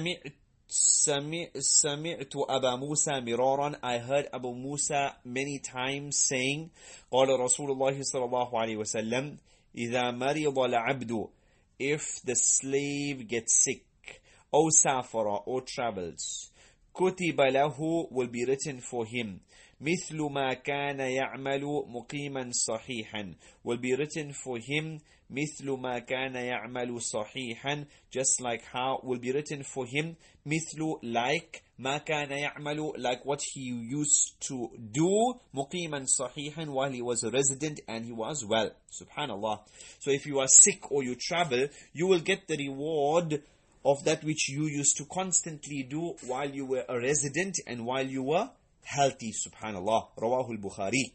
سمعت أبا موسى مرارا. I heard Abu Musa many times saying قال رسول الله صلى الله عليه وسلم إذا مرض العبد, if the slave gets sick, أو سافر, or travels, كتب له, will be written for him, مثل ما كان يعمل مقيما صحيحا, will be written for him, مثل ما كان يعمل صحيحا, just like how, will be written for him, مثل, like, ما كان يعمل, like what he used to do, مقيما صحيحا, while he was a resident and he was well. Subhanallah. So if you are sick or you travel, you will get the reward of that which you used to constantly do while you were a resident and while you were healthy. Subhanallah. رواه البخاري.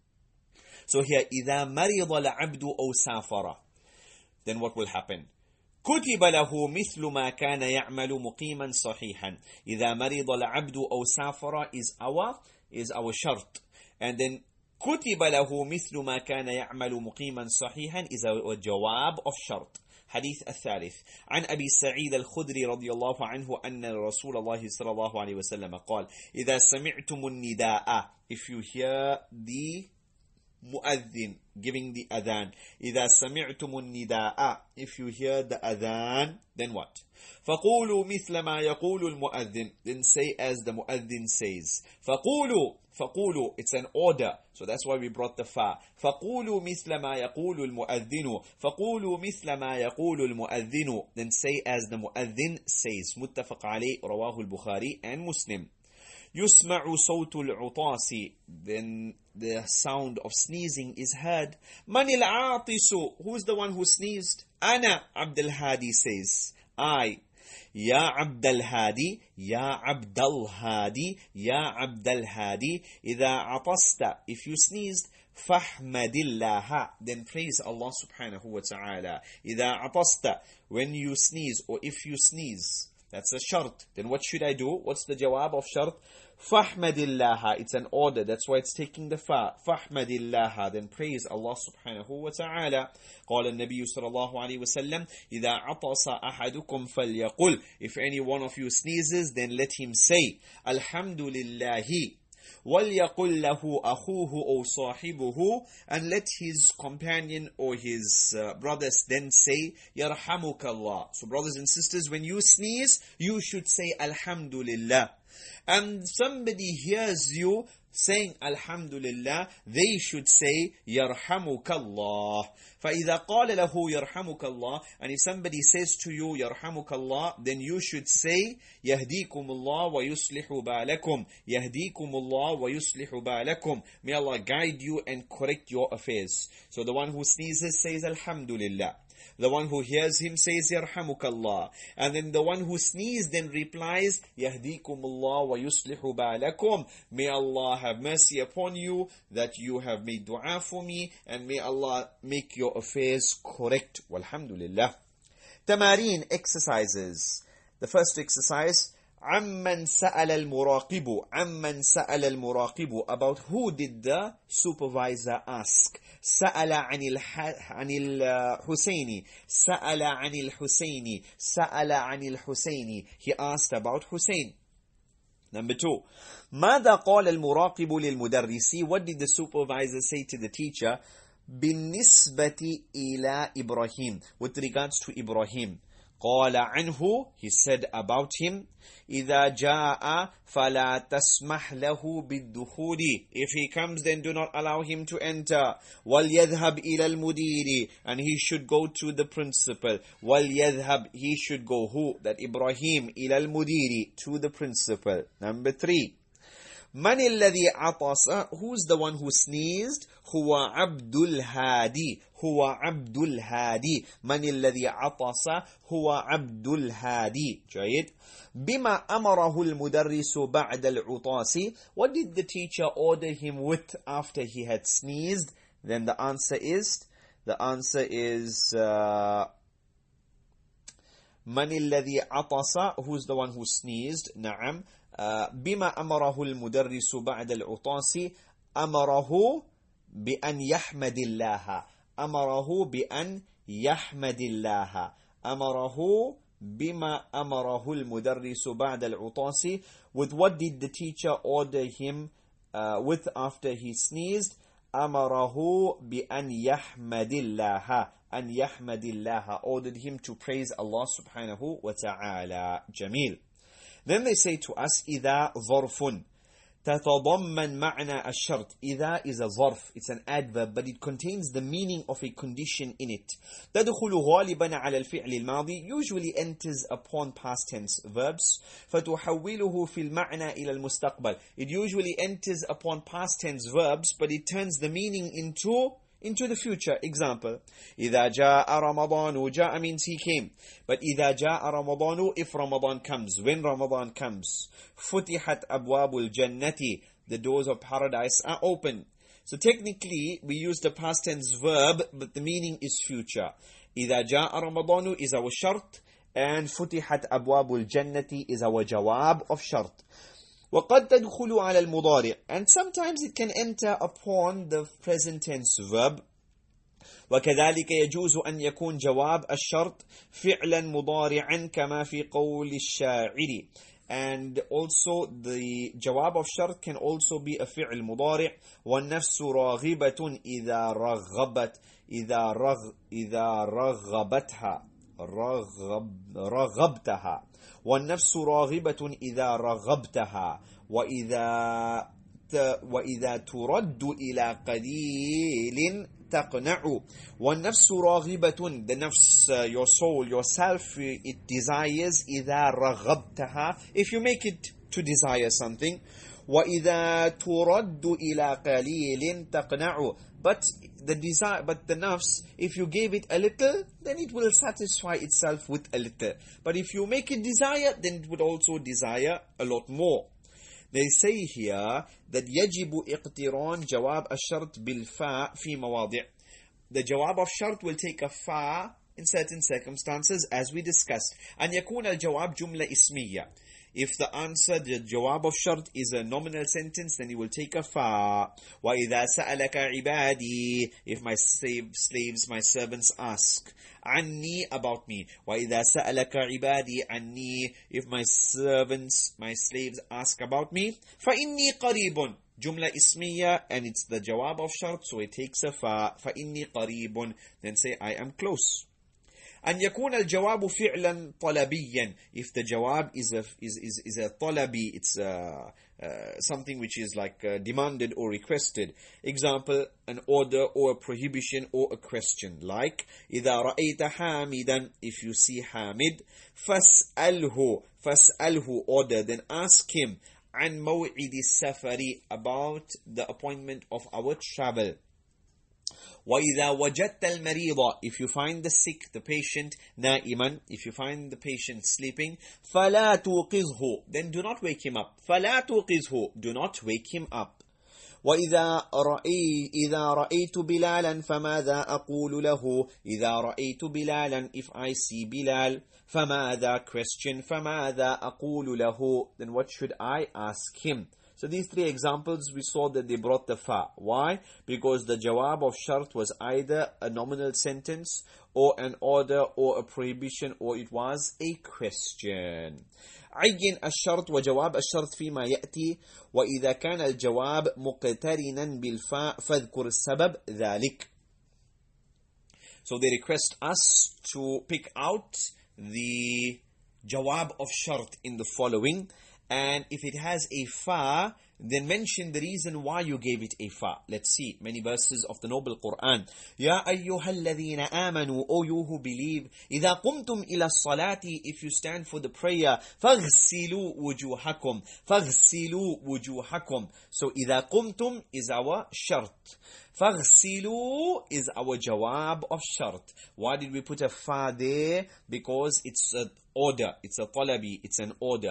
So here, إذا مرض العبد أو سافر, then what will happen? كتب له مثل ما كان يعمل مقيما صحيحا. إذا مرض العبد أو سافر is our shart. And then كتب له مثل ما كان يعمل مقيما صحيحا is our jawab of shart. حديث الثالث عن أبي سعيد الخدري رضي الله عنه أن رسول الله صلى الله عليه وسلم قال إذا سمعتم النداء, if you hear the mu'adhin giving the adhan, إذا سمعتم النداء, if you hear the adhan, then what? فقولوا مثل ما يقول المؤذن, then say as the mu'adhin says. فقولوا, it's an order, so that's why we brought the fa. فقولوا مثل ما يقول المؤذن, فقولوا مثل ما يقول المؤذن, then say as the mu'adhin says. متفق عليه, رواه البخاري and Muslim. يسمع صوت العطاس, then the sound of sneezing is heard. من العاطس, who's the one who sneezed? أنا, Abdul Hadi says, I. يا عبد الهادي, يا عبد الهادي, يا عبد الهادي, إذا عطست, if you sneezed, فاحمد الله, then praise Allah subhanahu wa ta'ala. إذا عطست, when you sneeze, or if you sneeze, that's a shart. Then what should I do? What's the jawab of shart? فَاحْمَدِ اللَّهَ, it's an order, that's why it's taking the fa. فَاحْمَدِ اللَّهَ, then praise Allah subhanahu wa ta'ala. قال النبي صلى الله عليه وسلم إذا عطس أحدكم فليقل, if any one of you sneezes, then let him say الحمد لله, وَلْيَقُلْ لَهُ أَخُوهُ أَوْ صَاحِبُهُ, and let his companion or his brothers then say يَرْحَمُكَ اللَّهُ. So brothers and sisters, when you sneeze, you should say Alhamdulillah. And somebody hears you saying Alhamdulillah, they should say يَرْحَمُكَ اللَّهُ. فَإِذَا قَالَ لَهُ يَرْحَمُكَ اللَّهُ, and if somebody says to you يَرْحَمُكَ اللَّهُ, then you should say يَهْدِيكُمُ اللَّهُ وَيُصْلِحُ بَالَكُمْ, يَهْدِيكُمُ اللَّهُ وَيُصْلِحُ بَالَكُمْ, may Allah guide you and correct your affairs. So the one who sneezes says Alhamdulillah. The one who hears him says Yarhamukallah. And then the one who sneezes then replies Yahdikumullah wa yuslihu ba'alakum. May Allah have mercy upon you that you have made dua for me, and may Allah make your affairs correct. Walhamdulillah. Tamarin, exercises. The first exercise, عمن سأل المراقب, عمن سأل المراقب, about who did the supervisor ask. سأل عن الحسين, سأل عن الحسين, سأل عن الحسين, he asked about Hussein. Number 2, ماذا قال المراقب للمدرس, what did the supervisor say to the teacher? بالنسبة إلى إبراهيم, with regards to Ibrahim. قال عنه, he said about him, إذا جاء فلا تسمح له بالدخول, if he comes then do not allow him to enter. وليذهب إلى المدير, and he should go to the principal. وليذهب, he should go, who? That Ibrahim, إلى المدير, to the principal. Number 3, من الذي عطس, who's the one who sneezed? هو عبد الهادي, هو عبد الهادي, من الذي عطس هو عبد الهادي. جيد. بما أمره المدرس بعد العطاس, what did the teacher order him with after he had sneezed? Then the answer is من الذي عطس, who's the one who sneezed? نعم. بما أمره المدرس بعد العطاس أمره بأن يحمد الله أمره بأن يحمد الله أمره بما أمره المدرس بعد العطاس. With what did the teacher order him with after he sneezed? أمره بأن يحمد الله أن يحمد الله, ordered him to praise Allah subhanahu wa ta'ala. Jamil. Then they say to us, إذا ظرف تتضمن معنى الشرط. إذا is a ظرف, it's an adverb, but it contains the meaning of a condition in it. تدخل غالبا على الفعل الماضي, usually enters upon past tense verbs. فتحوله في المعنى إلى المستقبل. It usually enters upon past tense verbs, but it turns the meaning into the future. Example, إذا جاء رمضان, جاء means he came. But إذا جاء رمضان, if Ramadan comes, when Ramadan comes. فتحت أبواب الجنة, the doors of paradise are open. So technically, we use the past tense verb, but the meaning is future. إذا جاء رمضان is our shart, and فتحت أبواب الجنة is our jawab of shart. وقد تدخل على المضارع, and sometimes it can enter upon the present tense verb. وكذلك يجوز أن يكون جواب الشرط فعلا مضارعا كما في قول الشاعر. And also the jawab of shart can also be a فعل مضارع. والنفس راغبة إذا رغبتها رغبتها. والنفس راغبة إذا رغبتها. وإذا ترد إلى قليل تقنع. والنفس راغبة, the nafs, your soul, yourself, it desires إذا رغبتها, if you make it to desire something. وإذا ترد إلى قليل تقنع. But the nafs, if you gave it a little, then it will satisfy itself with a little. But if you make it desire, then it would also desire a lot more. They say here that يجب اقتران جواب الشرط بالفاء في مواضع. The jawab of shart will take a fa in certain circumstances, as we discussed. أن يكون الجواب جملة اسمية. If the answer, the jawab of shart, is a nominal sentence, then you will take a fa. وَإِذَا سَأَلَكَ عِبَادِي, if my slaves, my servants ask. عَنِّي, about me. وَإِذَا سَأَلَكَ عِبَادِي عَنِّي, if my servants, my slaves ask about me. فَإِنِّي قَرِيبٌ, jumla ismiya, and it's the jawab of shart, so it takes a fa. فَإِنِّي قَرِيبٌ, then say I am close. أن يكون الجواب فعلا طلبيا, if the jawab is a طلبي, it's something which is like demanded or requested. Example, an order or a prohibition or a question, like إذا رأيت حامدا, if you see Hamid. فاسأله, order, then ask him. عن موعد السفر, about the appointment of our travel. وَإِذَا وَجَدْتَ الْمَرِيضَ, if you find the sick, the patient, نائما, if you find the patient sleeping, فَلَا تُوقِظْهُ, then do not wake him up. فَلَا تُوقِظْهُ, do not wake him up. وَإِذَا رَأَيْتُ بِلَالًا فَمَاذَا أَقُولُ لَهُ, إِذَا رَأَيْتُ بِلَالًا, if I see Bilal. فَمَاذَا, question, فَمَاذَا أَقُولُ لَهُ, then what should I ask him? So these three examples, we saw that they brought the fa. Why? Because the jawab of shart was either a nominal sentence, or an order, or a prohibition, or it was a question. عين الشرط وجواب الشرط فيما يأتي. وإذا كان الجواب مقترنا بالفاء فاذكر السبب ذلك. So they request us to pick out the jawab of shart in the following. And if it has a fa, then mention the reason why you gave it a fa. Let's see many verses of the noble Quran. Ya ayyuhalladhina amanu, O you who believe, إذا قمتم إلى الصلاة, if you stand for the prayer, فاغسلوا وجوهكم, فاغسلوا وجوهكم. So إذا قمتم is our shart. فاغسلوا is our jawab of shart. Why did we put a fa there? Because it's an order, it's a talabi, it's an order.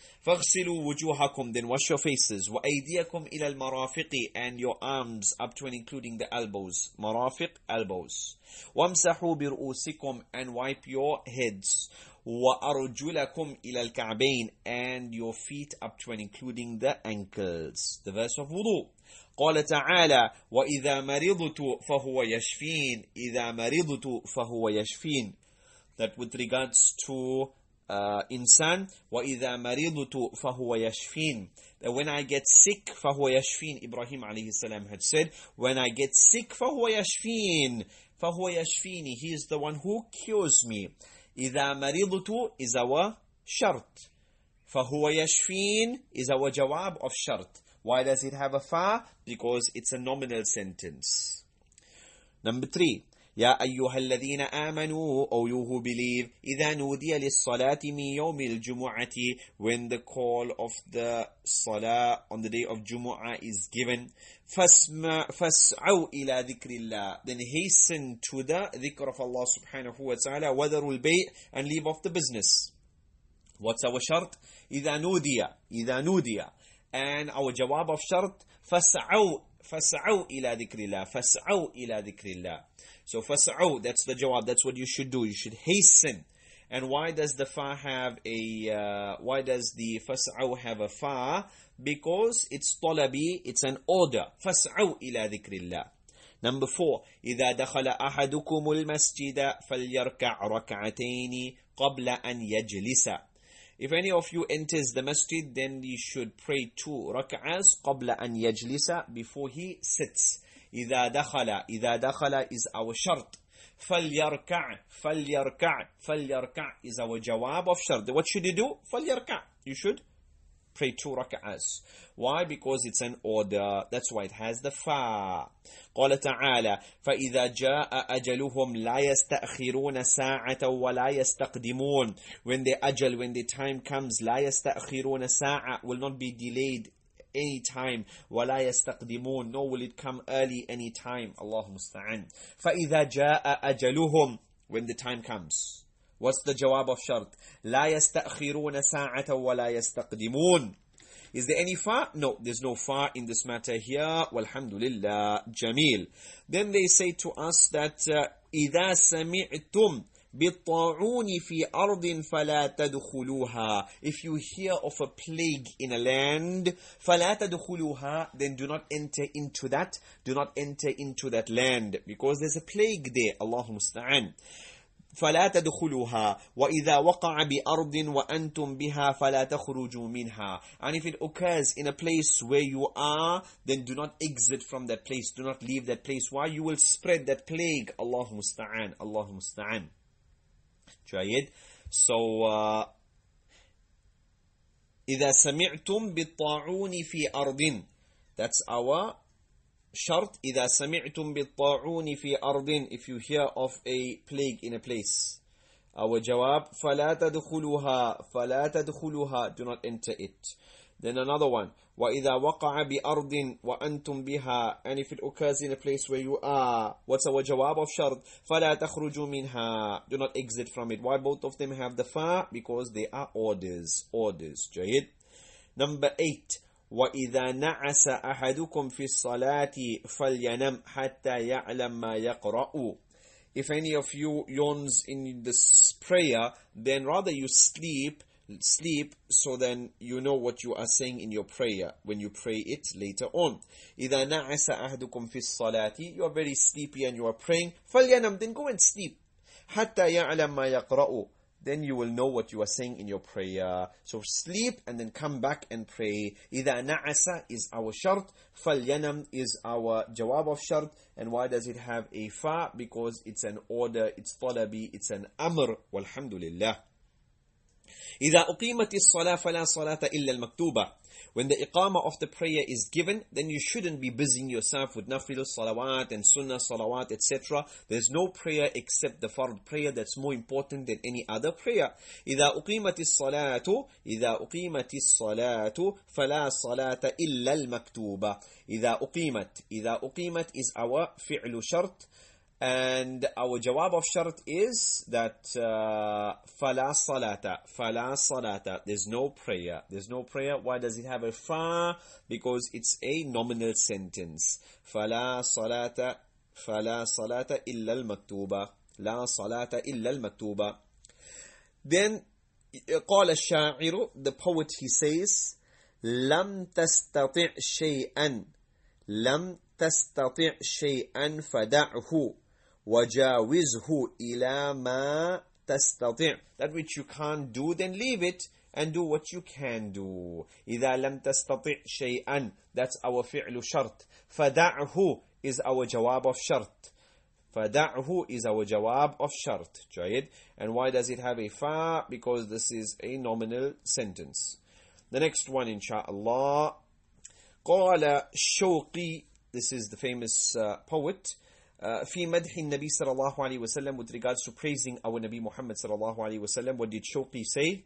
فَاغْسِلُوا وُجُوهَكُمْ, then wash your faces. وَأَيْدِيَكُمْ إِلَى الْمَرَافِقِ, and your arms up to and including the elbows. Marafiq, elbows. وَامْسَحُوا بِرُؤُوسِكُمْ, and wipe your heads. وَأَرْجُلَكُمْ إِلَى الْكَعْبَيْنِ, and your feet up to and including the ankles. The verse of wudu. قال تعالى وَإِذَا مَرِضْتُ فَهُوَ يَشْفِينَ. إِذَا مَرِضْتُ فَهُوَ يَشْفِينَ. That with regards to insan, وَإِذَا مَرِضْتُ فَهُوَ يَشْفِينَ. That when I get sick, فَهُوَ يَشْفِينَ. Ibrahim alayhi salam had said, when I get sick, فَهُوَ يَشْفِينَ. فَهُوَ يَشْفِينِ. He is the one who cures me. إِذَا مَرِضْتُ is our shart. فَهُوَ يَشْفِينَ is our jawab of shart. Why does it have a fa? Because it's a nominal sentence. Number 3. يا أيها الذين آمنوا, O you who believe, إذا نودي للصلاة من يوم الجمعة, when the call of the salah on the day of Jumu'ah is given, فاسعوا إلى ذكر الله, then hasten to the dhikr of Allah subhanahu wa ta'ala, وذروا البيع, and leave off the business. What's our shart? إذا نودي. And our jawab of shart, فاسعوا إلى ذكر الله, فاسعوا إلى ذكر الله. So fas'au, that's the jawab, that's what you should do. You should hasten. And why does the fa have why does the fas'au have a fa? Because it's talabi, it's an order. Fas'au ila dhikrillah. Number 4, إذا دخل أحدكم المسجد فليركع ركعتين قبل أن يجلس. If any of you enters the masjid, then you should pray 2 rak'ahs قبل أن يجلس, before he sits. إذا دخل is our shart. فليركع is our jawab of shart. What should you do? فليركع. You should pray 2 rak'ahs. Why? Because it's an order. That's why it has the fa. قال تعالى فإذا جاء أجلهم لا يستأخرون ساعة ولا يستقدمون. When the time comes, لا يستأخرون ساعة, will not be delayed any time, ولا يستقدمون, nor will it come early any time. Allahu musta'an. فإذا جاء أجلهم, when the time comes. What's the jawab of shart? لا يستأخرون ساعة ولا يستقدمون. Is there any fa? No, there's no fa in this matter here. Walhamdulillah. Jamil. Then they say to us that إذا سمعتم بالطاعون في أرض فلا تدخلوها. If you hear of a plague in a land, فلا تدخلوها, then do not enter into that. Do not enter into that land, because there's a plague there. Allahu musta'an. فلا تدخلوها وإذا وقع بأرض وأنتم بها فلا تخرجوا منها. And if it occurs in a place where you are, then do not exit from that place. Do not leave that place. Why? You will spread that plague. Allahu musta'an. Allahu musta'an. جيد. So إذا سمعتم بالطاعون في أرض, that's our shart. إذا سمعتم بالطاعون في أرض, if you hear of a plague in a place. Our jawab فلا تدخلوها, do not enter it. Then another one, وإذا وقع بأرض وأنتم بها, and if it occurs in a place where you are, what's our jawab of shart? فلا تخرجوا منها, do not exit from it. Why both of them have the fa? Because they are orders. جيد. Number 8, وإذا نعس أحدكم في الصلاة فلينم حتى يعلم ما يقرأ. If any of you yawns in this prayer, then rather you sleep, so then you know what you are saying in your prayer when you pray it later on. إذا نعس أحدكم في الصلاة, you are very sleepy and you are praying, فلينم, then go and sleep. حتى يعلم ما يقرأ, then you will know what you are saying in your prayer. So sleep and then come back and pray. إذا نعس is our shart, فلينم is our jawab of shart. And why does it have a fa? Because it's an order, it's talabi, it's an amr. Walhamdulillah. إذا أقيمت الصلاة فلا صلاة إلا المكتوبة. When the iqamah of the prayer is given, then you shouldn't be busying yourself with nafil salawat and sunnah salawat, etc. There's no prayer except the fard prayer that's more important than any other prayer. إذا أقيمت الصلاة فلا صلاة إلا المكتوبة. إذا أقيمت is our fi'lu shart. And our jawab of shart is that فَلَا صَلَاةَ فَلَا صَلَاةَ. There's no prayer. There's no prayer. Why does it have a fa? Because it's a nominal sentence. فَلَا صَلَاةَ فَلَا صَلَاةَ إِلَّا الْمَكْتُوبَةِ لَا صَلَاةَ إِلَّا الْمَكْتُوبَةِ. Then قال الشاعر, the poet, he says, لَمْ تَسْتَطِعْ شَيْئًا لَمْ تَسْتَطِعْ شَيْئًا فَدَعْهُ وَجَاوِزْهُ إِلَى مَا تَسْتَطِعْ. That which you can't do, then leave it and do what you can do. إِذَا لَمْ تَسْتَطِعْ شَيْئًا. That's our فعل شرط. فَدَعْهُ is our jawab of shart. فَدَعْهُ is our jawab of shart. جيد. And why does it have a fa? Because this is a nominal sentence. The next one, inshaAllah. قال الشوقي, this is the famous poet, في مدح النبي صلى الله عليه وسلم, with regards to praising our Nabi Muhammad صلى الله عليه وسلم. What did Shawqi say?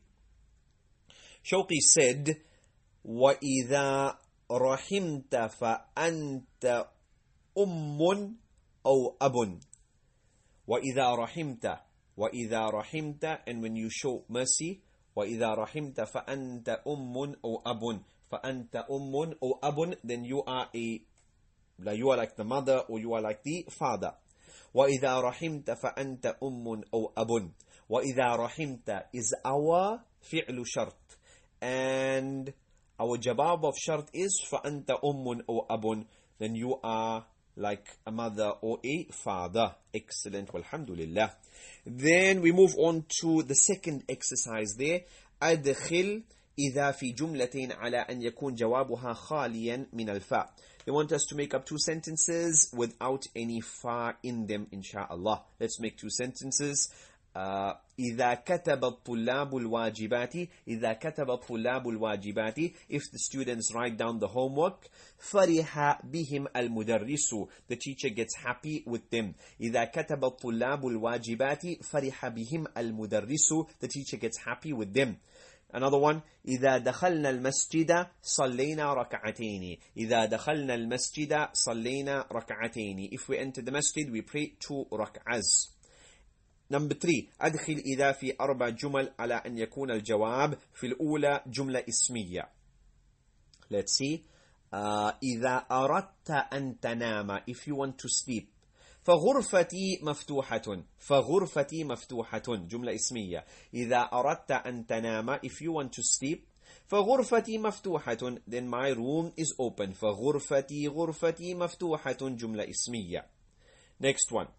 Shawqi said, وَإِذَا رَحِمْتَ فَأَنْتَ أُمٌّ أَوْ أَبٌ. وَإِذَا رَحِمْتَ وَإِذَا رَحِمْتَ, and when you show mercy, وَإِذَا رَحِمْتَ فَأَنْتَ أُمٌّ أَوْ أَبٌ. فَأَنْتَ أُمٌّ أَوْ أَبٌ, then you are like the mother or you are like the father. وَإِذَا رَحِمْتَ فَأَنْتَ أُمٌّ أَوْ أَبٌ. وَإِذَا رَحِمْتَ is our فعل شرط, and our jawab of shart is فَأَنْتَ أُمٌّ أَوْ أَبٌ, then you are like a mother or a father. Excellent, walhamdulillah. Then we move on to the second exercise there. أدخل إذا في جملتين على أن يكون جوابها خاليا من الفاء. They want us to make up two sentences without any fa in them, inshallah. Let's make two sentences. إذا كتب الطلاب الواجبات إذا كتب الطلاب الواجبات, if the students write down the homework, فرح بهم المدرس, the teacher gets happy with them. إذا كتب الطلاب الواجبات فرح بهم المدرس, the teacher gets happy with them. Another one, إذا دخلنا المسجد صلينا ركعتين إذا دخلنا المسجد صلينا ركعتين. If we enter the masjid, we pray 2 rak'ahs. Number 3, أدخل إذا في 4 جمل على أن يكون الجواب في الأولى جملة اسمية. Let's see. إذا أردت أن تنام, if you want to sleep. فغرفتي مفتوحة فغرفتي مفتوحة, جملة اسمية. إذا أردت أن تنام, if you want to sleep. فغرفتي مفتوحة, then my room is open. فغرفتي غرفتي مفتوحة, جملة اسمية. Next one.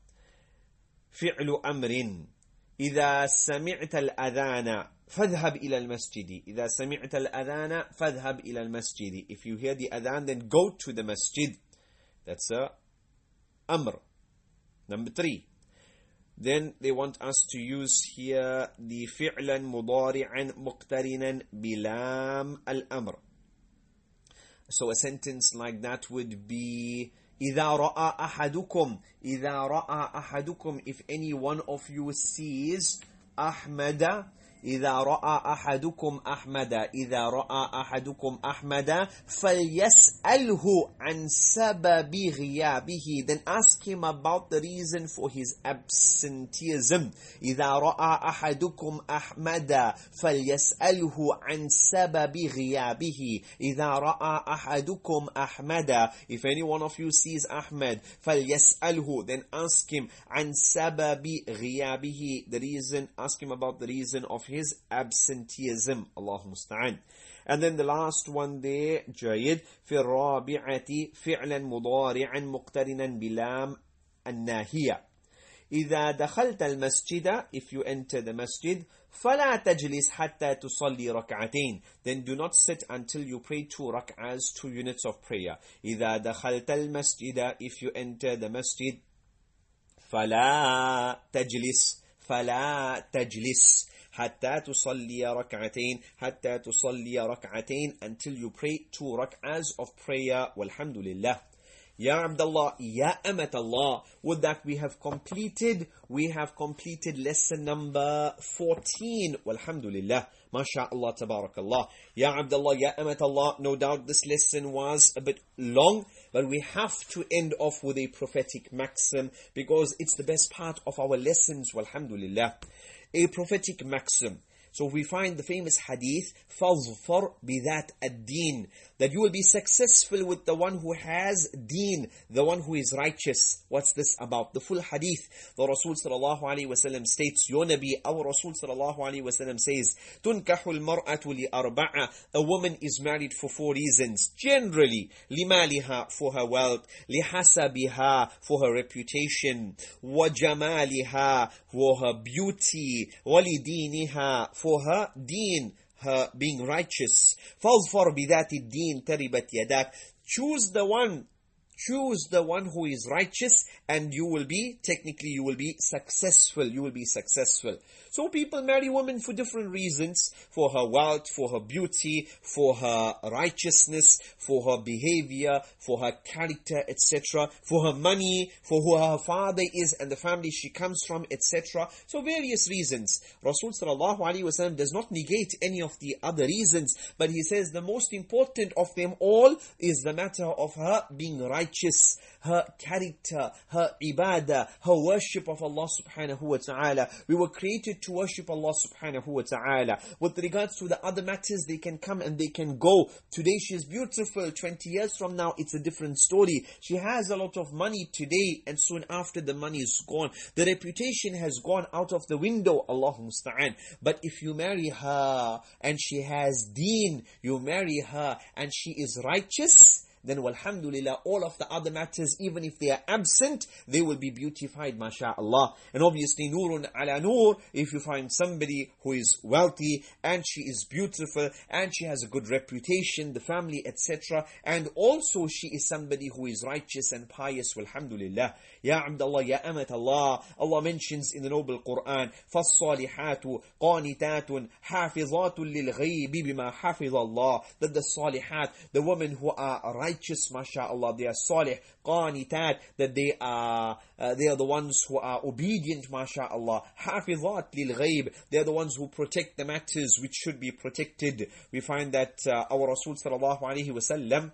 فعل أمر. إذا سمعت الأذان فاذهب إلى المسجد. إذا سمعت الأذان فاذهب إلى المسجد. If you hear the adhan, then go to the masjid. That's a أمر. Number 3. Then they want us to use here the فعلا مضارعا مقترنا بلام الأمر. So a sentence like that would be إذا رأى أحدكم إذا رأى أحدكم, if any one of you sees أحمد. إذا رأى أحدكم أحمد إذا رأى أحدكم أحمد فليسأله عن سبب غيابه, then ask him about the reason for his absenteeism. إذا رأى أحدكم أحمد فليسأله عن سبب غيابه. إذا رأى أحدكم أحمد, if any one of you sees Ahmed, فليسأله, then ask him عن سبب غيابه, the reason, ask him about the reason of his absenteeism. Allahu musta'an. And then the last one there, جيد. في الرابعة فعلا مضارعا مقترنا بلام الناهية. إذا دخلت المسجد, if you enter the masjid, فلا تجلس حتى تصلي ركعتين, then do not sit until you pray 2 rak'ahs, 2 units of prayer. إذا دخلت المسجد, if you enter the masjid, فلا تجلس فلا تجلس حتى تصلي ركعتين حتى تصلي ركعتين, until you pray 2 rak'ahs of prayer. والحمد لله. Ya Abdullah, Ya Amat Allah. With that we have completed lesson number 14. Walhamdulillah. MashaAllah, tabarakallah. Ya Abdullah, Ya Amat Allah. No doubt this lesson was a bit long, but we have to end off with a prophetic maxim because it's the best part of our lessons. Walhamdulillah. A prophetic maxim. So we find the famous hadith, فَظْفَرْ بِذَاتِ الدِّينِ, that you will be successful with the one who has deen, the one who is righteous. What's this about? The full hadith. The Rasul sallallahu alayhi wa sallam states, your Nabi, our Rasul sallallahu alayhi wa sallam says, تُنْكَحُ الْمَرْأَةُ لِأَرْبَعَ, a woman is married for 4 reasons. Generally, لِمَالِهَا, for her wealth, لِحَسَبِهَا, for her reputation, وَجَمَالِهَا, for her beauty, وَلِدِينِهَا, for her deen, her being righteous. فَاظْفَرْ بِذَاتِ الدِّينِ تَرِبَتْ يَدَاكَ. Choose the one who is righteous, and you will be successful. You will be successful. So people marry women for different reasons, for her wealth, for her beauty, for her righteousness, for her behavior, for her character, etc., for her money, for who her father is and the family she comes from, etc. So various reasons. Rasul sallallahu alaihi wasallam does not negate any of the other reasons, but he says the most important of them all is the matter of her being righteous, her character, her ibadah, her worship of Allah subhanahu wa ta'ala. We were created to worship Allah subhanahu wa ta'ala. With regards to the other matters, they can come and they can go. Today she is beautiful, 20 years from now it's a different story. She has a lot of money today, and soon after the money is gone. The reputation has gone out of the window, Allahu musta'an. But if you marry her and she has deen, you marry her and she is righteous, then walhamdulillah, all of the other matters, even if they are absent, they will be beautified, masha'Allah. And obviously, nurun ala nur, if you find somebody who is wealthy, and she is beautiful, and she has a good reputation, the family, etc., and also she is somebody who is righteous and pious, walhamdulillah. Ya Abdullah, Ya Amat Allah. Allah mentions in the noble Quran, فَالصَّالِحَاتُ قَانِتَاتٌ حَافِظَاتٌ لِلْغَيْبِ بِمَا حَفِظَ اللَّهِ, that the salihat, the women who are righteous, mashallah, they are salih, qanitat, that they are the ones who are obedient, mashallah, hafizat lil ghaib, they are the ones who protect the matters which should be protected. We find that our Rasul sallallahu alaihi wasallam,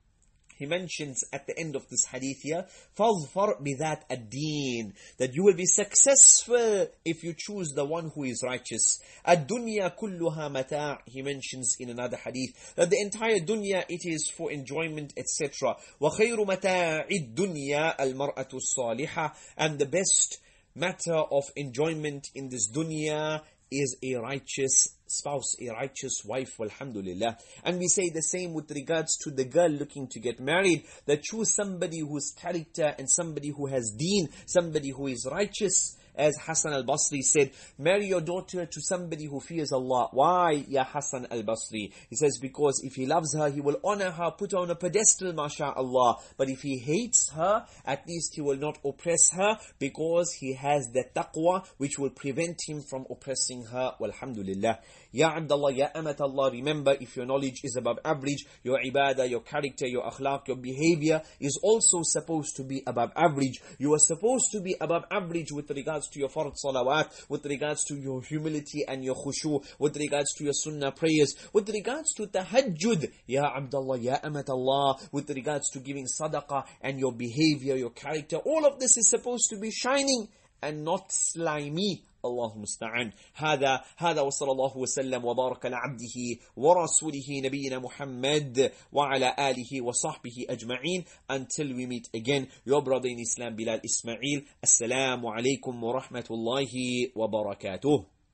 he mentions at the end of this hadith here, فَاظْفَرْ بِذَاتِ الدِّينِ, that you will be successful if you choose the one who is righteous. الدُّنْيَا كُلُّهَا مَتَاعٌ, he mentions in another hadith, that the entire dunya, it is for enjoyment, etc. وَخَيْرُ مَتَاعِ الدُّنْيَا الْمَرْأَةُ الصَّالِحَةُ, and the best matter of enjoyment in this dunya is a righteous spouse, a righteous wife, walhamdulillah. And we say the same with regards to the girl looking to get married, that choose somebody whose character and somebody who has deen, somebody who is righteous. As Hassan al-Basri said, marry your daughter to somebody who fears Allah. Why, Ya Hassan al-Basri? He says, because if he loves her, he will honor her, put her on a pedestal, masha'Allah. But if he hates her, at least he will not oppress her, because he has the taqwa which will prevent him from oppressing her. Walhamdulillah. Ya Abdullah, Ya Amat Allah, remember, if your knowledge is above average, your ibadah, your character, your akhlaq, your behavior is also supposed to be above average. You are supposed to be above average with regards to your fard salawat, with regards to your humility and your khushu, with regards to your sunnah prayers, with regards to tahajjud, Ya Abdullah, Ya Amat Allah, with regards to giving sadaqah and your behavior, your character. All of this is supposed to be shining and not slimy. الله المستعان. هذا وصلى الله وسلم وبارك على عبده ورسوله نبينا محمد وعلى آله وصحبه أجمعين. Until we meet again, your brother in Islam, Bilal Ismail. Assalamu alaikum wa rahmatullahi wa barakatuh.